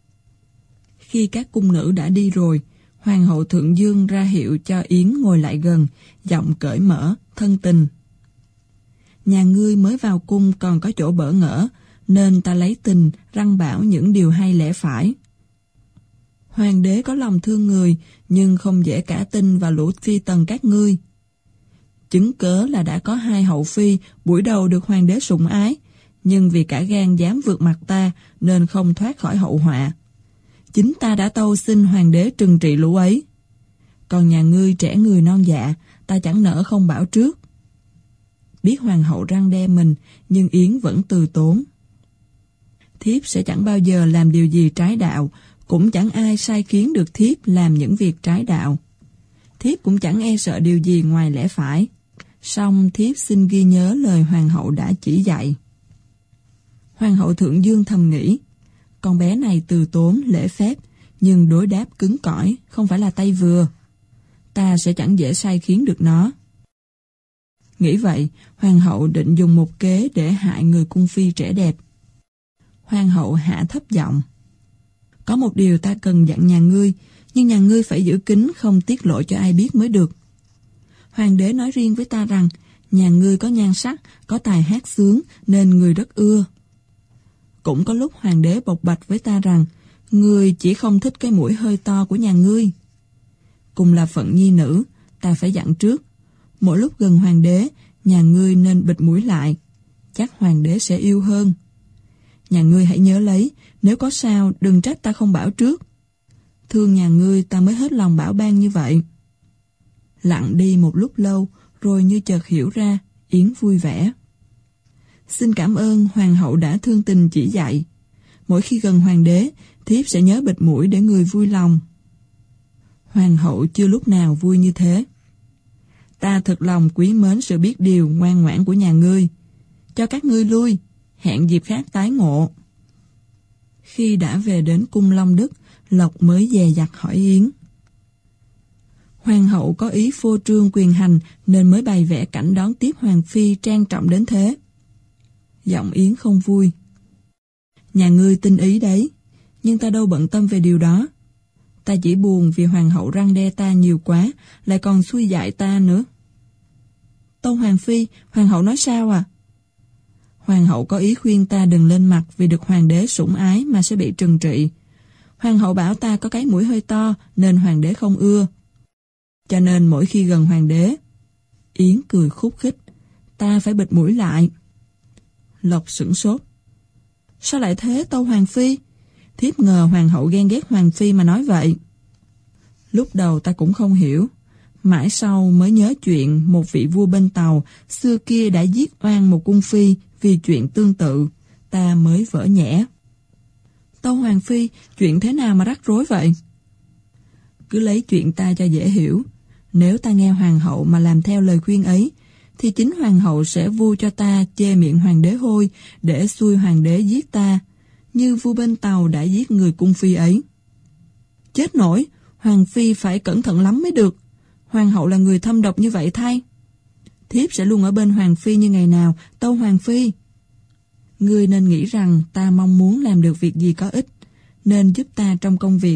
Khi các cung nữ đã đi rồi, Hoàng hậu Thượng Dương ra hiệu cho Yến ngồi lại gần, giọng cởi mở, thân tình. Nhà ngươi mới vào cung còn có chỗ bỡ ngỡ, nên ta lấy tình răn bảo những điều hay lẽ phải. Hoàng đế có lòng thương người, nhưng không dễ cả tin vào lũ phi tần các ngươi. Chứng cớ là đã có 2 hậu phi buổi đầu được hoàng đế sủng ái, nhưng vì cả gan dám vượt mặt ta nên không thoát khỏi hậu họa. Chính ta đã tâu xin hoàng đế trừng trị lũ ấy. Còn nhà ngươi trẻ người non dạ, ta chẳng nỡ không bảo trước. Biết hoàng hậu răn đe mình, nhưng Yến vẫn từ tốn. Thiếp sẽ chẳng bao giờ làm điều gì trái đạo, cũng chẳng ai sai khiến được thiếp làm những việc trái đạo. Thiếp cũng chẳng e sợ điều gì ngoài lẽ phải. Song thiếp xin ghi nhớ lời hoàng hậu đã chỉ dạy. Hoàng hậu Thượng Dương thầm nghĩ, con bé này từ tốn lễ phép, nhưng đối đáp cứng cỏi không phải là tay vừa. Ta sẽ chẳng dễ sai khiến được nó. Nghĩ vậy, hoàng hậu định dùng một kế để hại người cung phi trẻ đẹp. Hoàng hậu hạ thấp giọng: có một điều ta cần dặn nhà ngươi, nhưng nhà ngươi phải giữ kín, không tiết lộ cho ai biết mới được. Hoàng đế nói riêng với ta rằng nhà ngươi có nhan sắc, có tài hát sướng nên người rất ưa. Cũng có lúc hoàng đế bộc bạch với ta rằng ngươi chỉ không thích cái mũi hơi to của nhà ngươi. Cùng là phận nhi nữ, ta phải dặn trước, mỗi lúc gần hoàng đế, nhà ngươi nên bịt mũi lại, chắc hoàng đế sẽ yêu hơn. Nhà ngươi hãy nhớ lấy, nếu có sao đừng trách ta không bảo trước. Thương nhà ngươi ta mới hết lòng bảo ban như vậy. Lặng đi một lúc lâu, rồi như chợt hiểu ra, Yến vui vẻ. Xin cảm ơn hoàng hậu đã thương tình chỉ dạy. Mỗi khi gần hoàng đế, thiếp sẽ nhớ bịt mũi để người vui lòng. Hoàng hậu chưa lúc nào vui như thế. Ta thật lòng quý mến sự biết điều ngoan ngoãn của nhà ngươi. Cho các ngươi lui, hẹn dịp khác tái ngộ. Khi đã về đến cung Long Đức, Lộc mới dè dặt hỏi Yến. Hoàng hậu có ý phô trương quyền hành nên mới bày vẽ cảnh đón tiếp hoàng phi trang trọng đến thế. Giọng Yến không vui. Nhà ngươi tinh ý đấy, nhưng ta đâu bận tâm về điều đó. Ta chỉ buồn vì hoàng hậu răn đe ta nhiều quá, lại còn xui dại ta nữa. Tâu hoàng phi, hoàng hậu nói sao à? Hoàng hậu có ý khuyên ta đừng lên mặt vì được hoàng đế sủng ái mà sẽ bị trừng trị. Hoàng hậu bảo ta có cái mũi hơi to nên hoàng đế không ưa. Cho nên mỗi khi gần hoàng đế, Yến cười khúc khích, ta phải bịt mũi lại. Lộc sửng sốt. Sao lại thế tâu hoàng phi? Thiếp ngờ hoàng hậu ghen ghét hoàng phi mà nói vậy. Lúc đầu ta cũng không hiểu, mãi sau mới nhớ chuyện một vị vua bên Tàu xưa kia đã giết oan một cung phi vì chuyện tương tự, ta mới vỡ nhẽ. Tâu hoàng phi, chuyện thế nào mà rắc rối vậy? Cứ lấy chuyện ta cho dễ hiểu. Nếu ta nghe hoàng hậu mà làm theo lời khuyên ấy, thì chính hoàng hậu sẽ vu cho ta chê miệng hoàng đế hôi để xui hoàng đế giết ta, như vua bên Tàu đã giết người cung phi ấy. Chết nổi, hoàng phi phải cẩn thận lắm mới được. Hoàng hậu là người thâm độc như vậy thay. Thiếp sẽ luôn ở bên hoàng phi như ngày nào, tâu hoàng phi. Ngươi nên nghĩ rằng ta mong muốn làm được việc gì có ích, nên giúp ta trong công việc.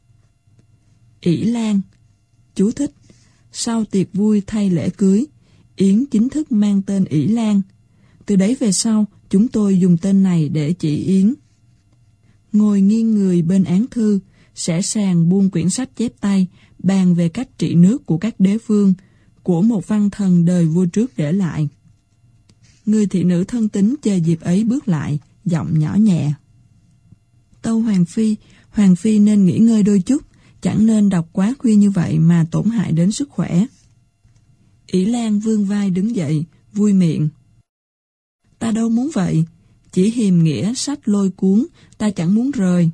ỷ lan. Chú thích. Sau tiệc vui thay lễ cưới, Yến chính thức mang tên ỷ lan. Từ đấy về sau, chúng tôi dùng tên này để chỉ Yến. Ngồi nghiêng người bên án thư, sẽ sàng buông quyển sách chép tay, bàn về cách trị nước của các đế vương, của một văn thần đời vua trước để lại. Người thị nữ thân tín chờ dịp ấy bước lại, giọng nhỏ nhẹ. Tâu hoàng phi nên nghỉ ngơi đôi chút, chẳng nên đọc quá khuya như vậy mà tổn hại đến sức khỏe. ỷ lan vươn vai đứng dậy, vui miệng. Ta đâu muốn vậy, chỉ hiềm nghĩa sách lôi cuốn, ta chẳng muốn rời.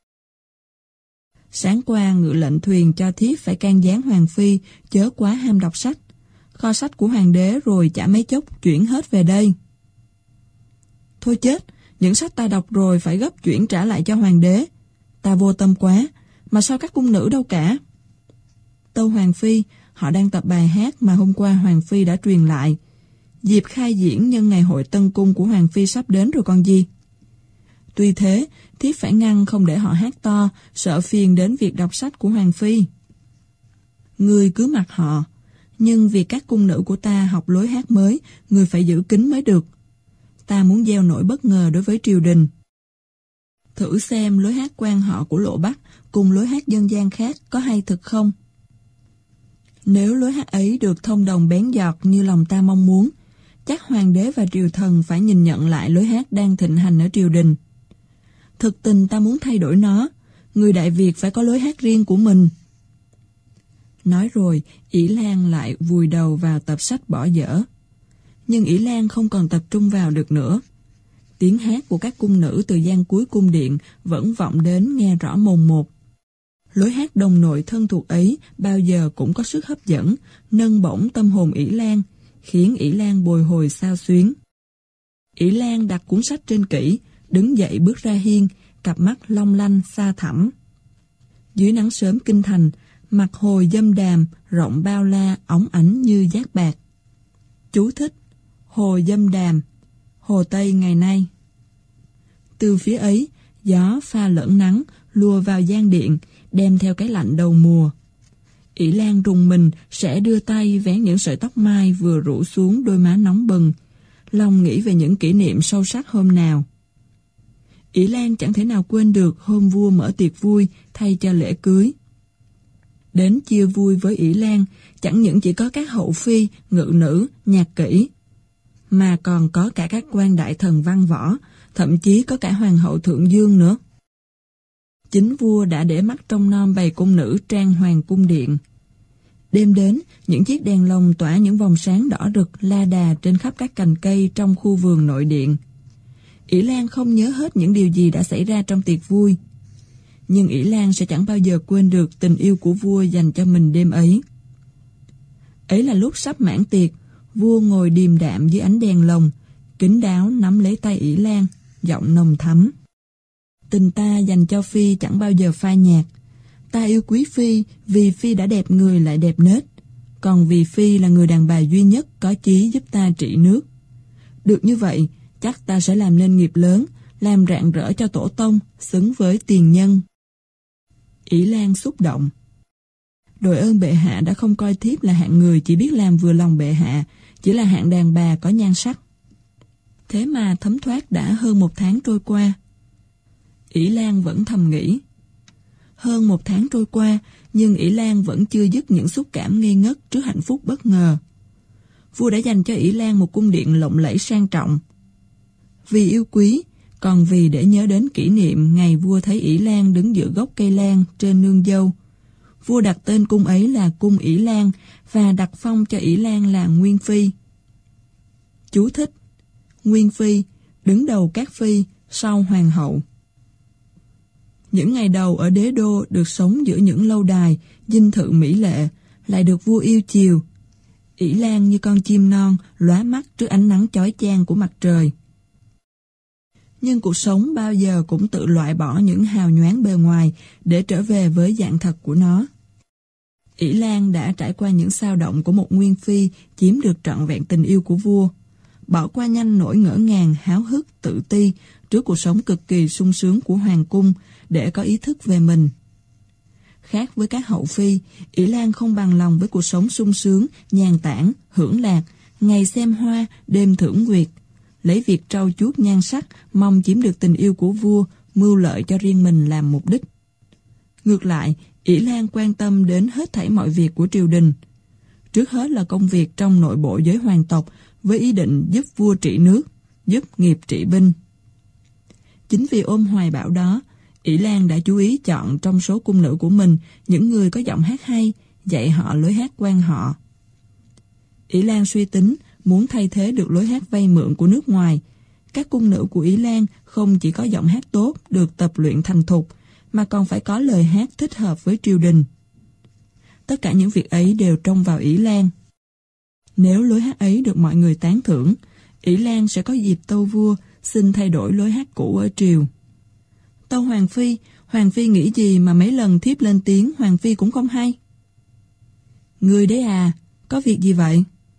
Sáng qua ngự lệnh thuyền cho thiếp phải can gián hoàng phi, chớ quá ham đọc sách. Kho sách của hoàng đế rồi chả mấy chốc chuyển hết về đây. Thôi chết, những sách ta đọc rồi phải gấp chuyển trả lại cho hoàng đế. Ta vô tâm quá, mà sao các cung nữ đâu cả? Tâu hoàng phi, họ đang tập bài hát mà hôm qua hoàng phi đã truyền lại. Dịp khai diễn nhân ngày hội tân cung của hoàng phi sắp đến rồi còn gì. Tuy thế, thiếp phải ngăn không để họ hát to, sợ phiền đến việc đọc sách của hoàng phi. Ngươi cứ mặc họ, nhưng vì các cung nữ của ta học lối hát mới, ngươi phải giữ kín mới được. Ta muốn gieo nỗi bất ngờ đối với triều đình. Thử xem lối hát quan họ của Lộ Bắc cùng lối hát dân gian khác có hay thực không? Nếu lối hát ấy được thông đồng bén giọt như lòng ta mong muốn, chắc hoàng đế và triều thần phải nhìn nhận lại lối hát đang thịnh hành ở triều đình. Thực tình ta muốn thay đổi nó, người Đại Việt phải có lối hát riêng của mình. Nói rồi, ỷ lan lại vùi đầu vào tập sách bỏ dở. Nhưng ỷ lan không còn tập trung vào được nữa. Tiếng hát của các cung nữ từ gian cuối cung điện vẫn vọng đến nghe rõ mồn một. Lối hát đồng nội thân thuộc ấy bao giờ cũng có sức hấp dẫn, nâng bổng tâm hồn ỷ lan, khiến ỷ lan bồi hồi xao xuyến. ỷ lan đặt cuốn sách trên kỷ, đứng dậy bước ra hiên, cặp mắt long lanh xa thẳm. Dưới nắng sớm kinh thành, mặt hồ dâm đàm, rộng bao la, óng ánh như giác bạc. Chú thích: Hồ dâm đàm, Hồ Tây ngày nay. Từ phía ấy, gió pha lẫn nắng lùa vào gian điện, đem theo cái lạnh đầu mùa. Ỷ Lan rùng mình sẽ đưa tay vén những sợi tóc mai vừa rủ xuống đôi má nóng bừng, lòng nghĩ về những kỷ niệm sâu sắc hôm nào. Ỷ Lan chẳng thể nào quên được hôm vua mở tiệc vui thay cho lễ cưới. Đến chia vui với Ỷ Lan chẳng những chỉ có các hậu phi, ngự nữ, nhạc kỹ, mà còn có cả các quan đại thần văn võ, thậm chí có cả hoàng hậu Thượng Dương nữa. Chính vua đã để mắt trông nom bầy cung nữ trang hoàng cung điện. Đêm đến, những chiếc đèn lồng tỏa những vòng sáng đỏ rực la đà trên khắp các cành cây trong khu vườn nội điện. Ỷ Lan không nhớ hết những điều gì đã xảy ra trong tiệc vui, nhưng Ỷ Lan sẽ chẳng bao giờ quên được tình yêu của vua dành cho mình đêm ấy. Ấy là lúc sắp mãn tiệc, vua ngồi điềm đạm dưới ánh đèn lồng, kín đáo nắm lấy tay Ỷ Lan, giọng nồng thắm. Tình ta dành cho Phi chẳng bao giờ phai nhạt. Ta yêu quý Phi vì Phi đã đẹp người lại đẹp nết, còn vì Phi là người đàn bà duy nhất có chí giúp ta trị nước. Được như vậy, chắc ta sẽ làm nên nghiệp lớn, làm rạng rỡ cho tổ tông, xứng với tiền nhân. Ỷ Lan xúc động. Đội ơn bệ hạ đã không coi thiếp là hạng người chỉ biết làm vừa lòng bệ hạ, chỉ là hạng đàn bà có nhan sắc. Thế mà thấm thoát đã hơn 1 tháng trôi qua. Ỷ Lan vẫn thầm nghĩ. Hơn 1 tháng trôi qua, nhưng Ỷ Lan vẫn chưa dứt những xúc cảm ngây ngất trước hạnh phúc bất ngờ. Vua đã dành cho Ỷ Lan một cung điện lộng lẫy sang trọng. Vì yêu quý, còn vì để nhớ đến kỷ niệm ngày vua thấy Ỷ Lan đứng giữa gốc cây lan trên nương dâu, vua đặt tên cung ấy là cung Ỷ Lan và đặt phong cho Ỷ Lan là Nguyên Phi. Chú thích: Nguyên Phi, đứng đầu các phi, sau hoàng hậu. Những ngày đầu ở đế đô được sống giữa những lâu đài, dinh thự mỹ lệ, lại được vua yêu chiều. Ỷ Lan như con chim non, lóa mắt trước ánh nắng chói chang của mặt trời. Nhưng cuộc sống bao giờ cũng tự loại bỏ những hào nhoáng bề ngoài để trở về với dạng thật của nó. Ỷ Lan đã trải qua những xao động của một nguyên phi chiếm được trọn vẹn tình yêu của vua, bỏ qua nhanh nỗi ngỡ ngàng, háo hức, tự ti trước cuộc sống cực kỳ sung sướng của hoàng cung để có ý thức về mình. Khác với các hậu phi, Ỷ Lan không bằng lòng với cuộc sống sung sướng, nhàn tản, hưởng lạc, ngày xem hoa, đêm thưởng nguyệt, lấy việc trau chuốt nhan sắc, mong chiếm được tình yêu của vua, mưu lợi cho riêng mình làm mục đích. Ngược lại, Ỷ Lan quan tâm đến hết thảy mọi việc của triều đình. Trước hết là công việc trong nội bộ giới hoàng tộc với ý định giúp vua trị nước, giúp nghiệp trị binh. Chính vì ôm hoài bão đó, Ỷ Lan đã chú ý chọn trong số cung nữ của mình những người có giọng hát hay, dạy họ lối hát quan họ. Ỷ Lan suy tính muốn thay thế được lối hát vay mượn của nước ngoài. Các cung nữ của Ỷ Lan không chỉ có giọng hát tốt, được tập luyện thành thục, mà còn phải có lời hát thích hợp với triều đình. Tất cả những việc ấy đều trông vào Ỷ Lan. Nếu lối hát ấy được mọi người tán thưởng, Ỷ Lan sẽ có dịp tâu vua xin thay đổi lối hát cũ ở triều. Tâu Hoàng Phi nghĩ gì mà mấy lần thiếp lên tiếng Hoàng Phi cũng không hay? Người đấy à, có việc gì vậy?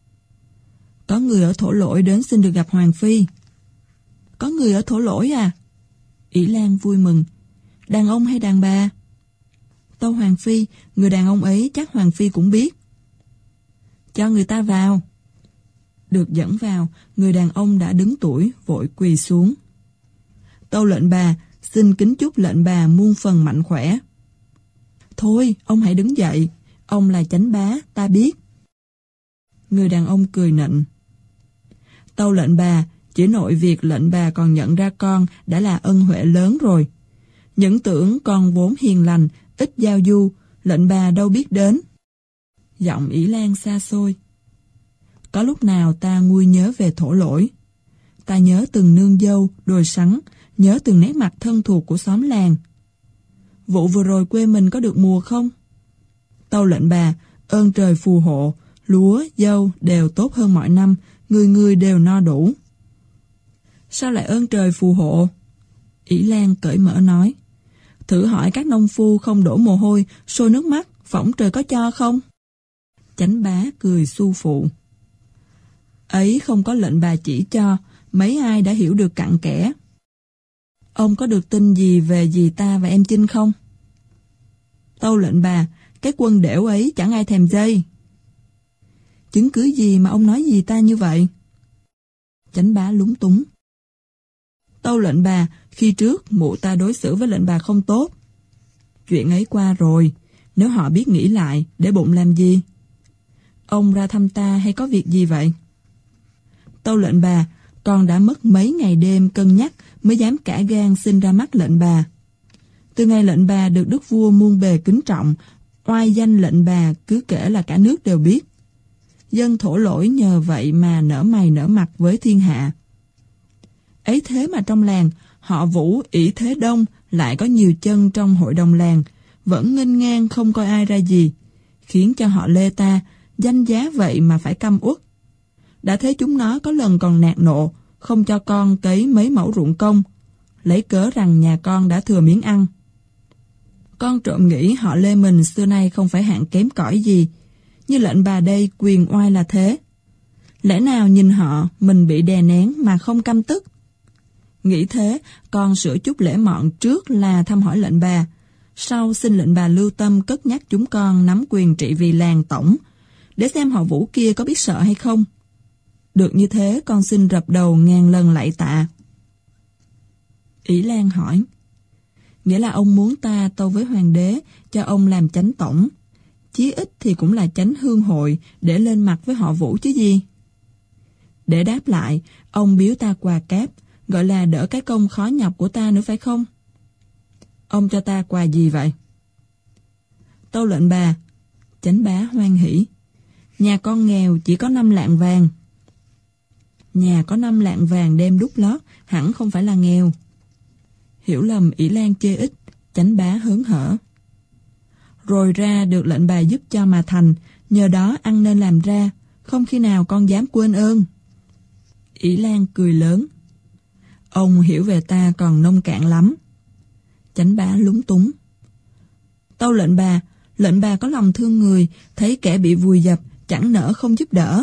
Có người ở Thổ Lỗi đến xin được gặp Hoàng Phi. Có người ở Thổ Lỗi à? Ỷ Lan vui mừng. Đàn ông hay đàn bà? Tâu Hoàng Phi, người đàn ông ấy chắc Hoàng Phi cũng biết. Cho người ta vào. Được dẫn vào, người đàn ông đã đứng tuổi, vội quỳ xuống. Tâu lệnh bà, xin kính chúc lệnh bà muôn phần mạnh khỏe. Thôi, ông hãy đứng dậy, ông là chánh bá, ta biết. Người đàn ông cười nịnh. Tâu lệnh bà, chỉ nội việc lệnh bà còn nhận ra con đã là ân huệ lớn rồi. Những tưởng con vốn hiền lành, ít giao du, lệnh bà đâu biết đến. Giọng Ỷ Lan xa xôi. Có lúc nào ta nguôi nhớ về Thổ Lỗi. Ta nhớ từng nương dâu, đồi sắn, nhớ từng nét mặt thân thuộc của xóm làng. Vụ vừa rồi quê mình có được mùa không? Tâu lệnh bà, ơn trời phù hộ, lúa, dâu đều tốt hơn mọi năm, người người đều no đủ. Sao lại ơn trời phù hộ? Ỷ Lan cởi mở nói. Thử hỏi các nông phu không đổ mồ hôi, sôi nước mắt, phỏng trời có cho không? Chánh bá cười su phụ. Ấy không có lệnh bà chỉ cho, mấy ai đã hiểu được cặn kẽ. Ông có được tin gì về dì ta và em Chinh không? Tâu lệnh bà, cái quân đểu ấy chẳng ai thèm dây. Chứng cứ gì mà ông nói dì ta như vậy? Chánh bá lúng túng. Tâu lệnh bà, khi trước mụ ta đối xử với lệnh bà không tốt. Chuyện ấy qua rồi, nếu họ biết nghĩ lại, để bụng làm gì? Ông ra thăm ta hay có việc gì vậy? Tâu lệnh bà, con đã mất mấy ngày đêm cân nhắc mới dám cả gan xin ra mắt lệnh bà. Từ ngày lệnh bà được đức vua muôn bề kính trọng, oai danh lệnh bà cứ kể là cả nước đều biết. Dân thổ lỗi nhờ vậy mà nở mày nở mặt với thiên hạ. Ấy thế mà trong làng, họ Vũ ỷ thế đông lại có nhiều chân trong hội đồng làng, vẫn nghênh ngang không coi ai ra gì, khiến cho họ Lê ta danh giá vậy mà phải căm uất. Đã thế chúng nó có lần còn nạt nộ, không cho con cấy mấy mẫu ruộng công, lấy cớ rằng nhà con đã thừa miếng ăn. Con trộm nghĩ họ Lê mình xưa nay không phải hạng kém cỏi gì, như lệnh bà đây quyền oai là thế. Lẽ nào nhìn họ mình bị đè nén mà không căm tức? Nghĩ thế, con sửa chút lễ mọn trước là thăm hỏi lệnh bà, sau xin lệnh bà lưu tâm cất nhắc chúng con nắm quyền trị vì làng tổng, để xem họ Vũ kia có biết sợ hay không. Được như thế, con xin rập đầu ngàn lần lạy tạ. Ỷ Lan hỏi, nghĩa là ông muốn ta tâu với hoàng đế cho ông làm chánh tổng, chí ít thì cũng là chánh hương hội để lên mặt với họ Vũ chứ gì. Để đáp lại, ông biếu ta quà cáp, gọi là đỡ cái công khó nhọc của ta nữa phải không? Ông cho ta quà gì vậy? Tâu lệnh bà. Chánh bá hoan hỉ. Nhà con nghèo chỉ có 5 lạng vàng. Nhà có 5 lạng vàng đem đúc lót, hẳn không phải là nghèo. Hiểu lầm Ỷ Lan chê ích, chánh bá hớn hở. Rồi ra được lệnh bà giúp cho mà thành, nhờ đó ăn nên làm ra, không khi nào con dám quên ơn. Ỷ Lan cười lớn. Ông hiểu về ta còn nông cạn lắm. Chánh bá lúng túng. Tâu lệnh bà có lòng thương người, thấy kẻ bị vùi dập, chẳng nỡ không giúp đỡ.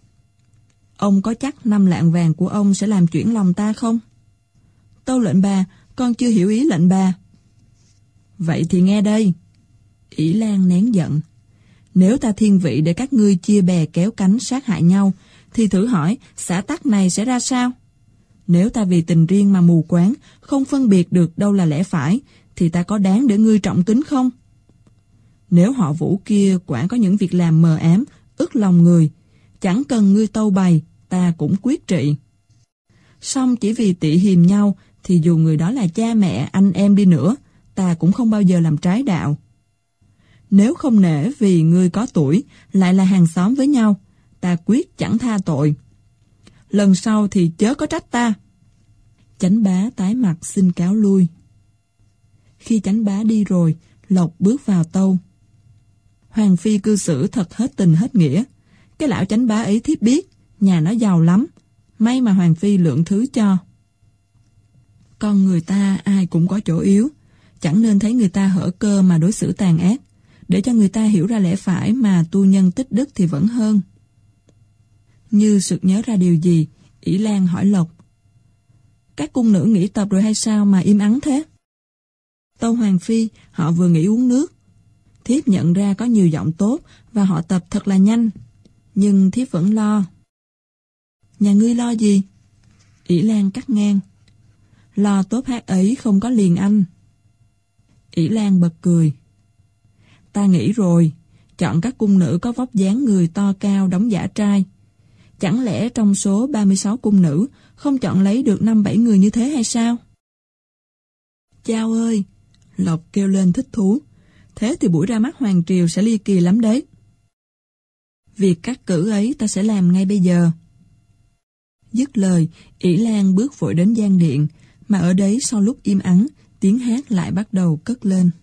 Ông có chắc 5 lạng vàng của ông sẽ làm chuyển lòng ta không? Tâu lệnh bà, con chưa hiểu ý lệnh bà. Vậy thì nghe đây. Ỷ Lan nén giận. Nếu ta thiên vị để các ngươi chia bè kéo cánh sát hại nhau, thì thử hỏi xã tắc này sẽ ra sao? Nếu ta vì tình riêng mà mù quáng, không phân biệt được đâu là lẽ phải, thì ta có đáng để ngươi trọng tín không? Nếu họ Vũ kia quả có những việc làm mờ ám, ức lòng người, chẳng cần ngươi tâu bày, ta cũng quyết trị. Song chỉ vì tị hiềm nhau, thì dù người đó là cha mẹ, anh em đi nữa, ta cũng không bao giờ làm trái đạo. Nếu không nể vì ngươi có tuổi, lại là hàng xóm với nhau, ta quyết chẳng tha tội. Lần sau thì chớ có trách ta. Chánh bá tái mặt xin cáo lui. Khi chánh bá đi rồi, Lộc bước vào tâu. Hoàng phi cư xử thật hết tình hết nghĩa. Cái lão chánh bá ấy thiếp biết, nhà nó giàu lắm, may mà hoàng phi lượng thứ cho. Con người ta ai cũng có chỗ yếu, chẳng nên thấy người ta hở cơ mà đối xử tàn ác, để cho người ta hiểu ra lẽ phải mà tu nhân tích đức thì vẫn hơn. Như sực nhớ ra điều gì, Ỷ Lan hỏi Lộc. Các cung nữ nghỉ tập rồi hay sao mà im ắng thế? Tâu hoàng phi, họ vừa nghỉ uống nước. Thiếp nhận ra có nhiều giọng tốt và họ tập thật là nhanh, nhưng thiếp vẫn lo. Nhà ngươi lo gì? Ỷ Lan cắt ngang. Lo tốt hát ấy không có liền anh. Ỷ Lan bật cười. Ta nghĩ rồi, chọn các cung nữ có vóc dáng người to cao đóng giả trai. Chẳng lẽ trong số 36 cung nữ không chọn lấy được 5-7 người như thế hay sao? Chao ơi! Lộc kêu lên thích thú. Thế thì buổi ra mắt hoàng triều sẽ ly kỳ lắm đấy. Việc cắt cử ấy ta sẽ làm ngay bây giờ. Dứt lời, Ỷ Lan bước vội đến gian điện, mà ở đấy sau lúc im ắng, tiếng hát lại bắt đầu cất lên.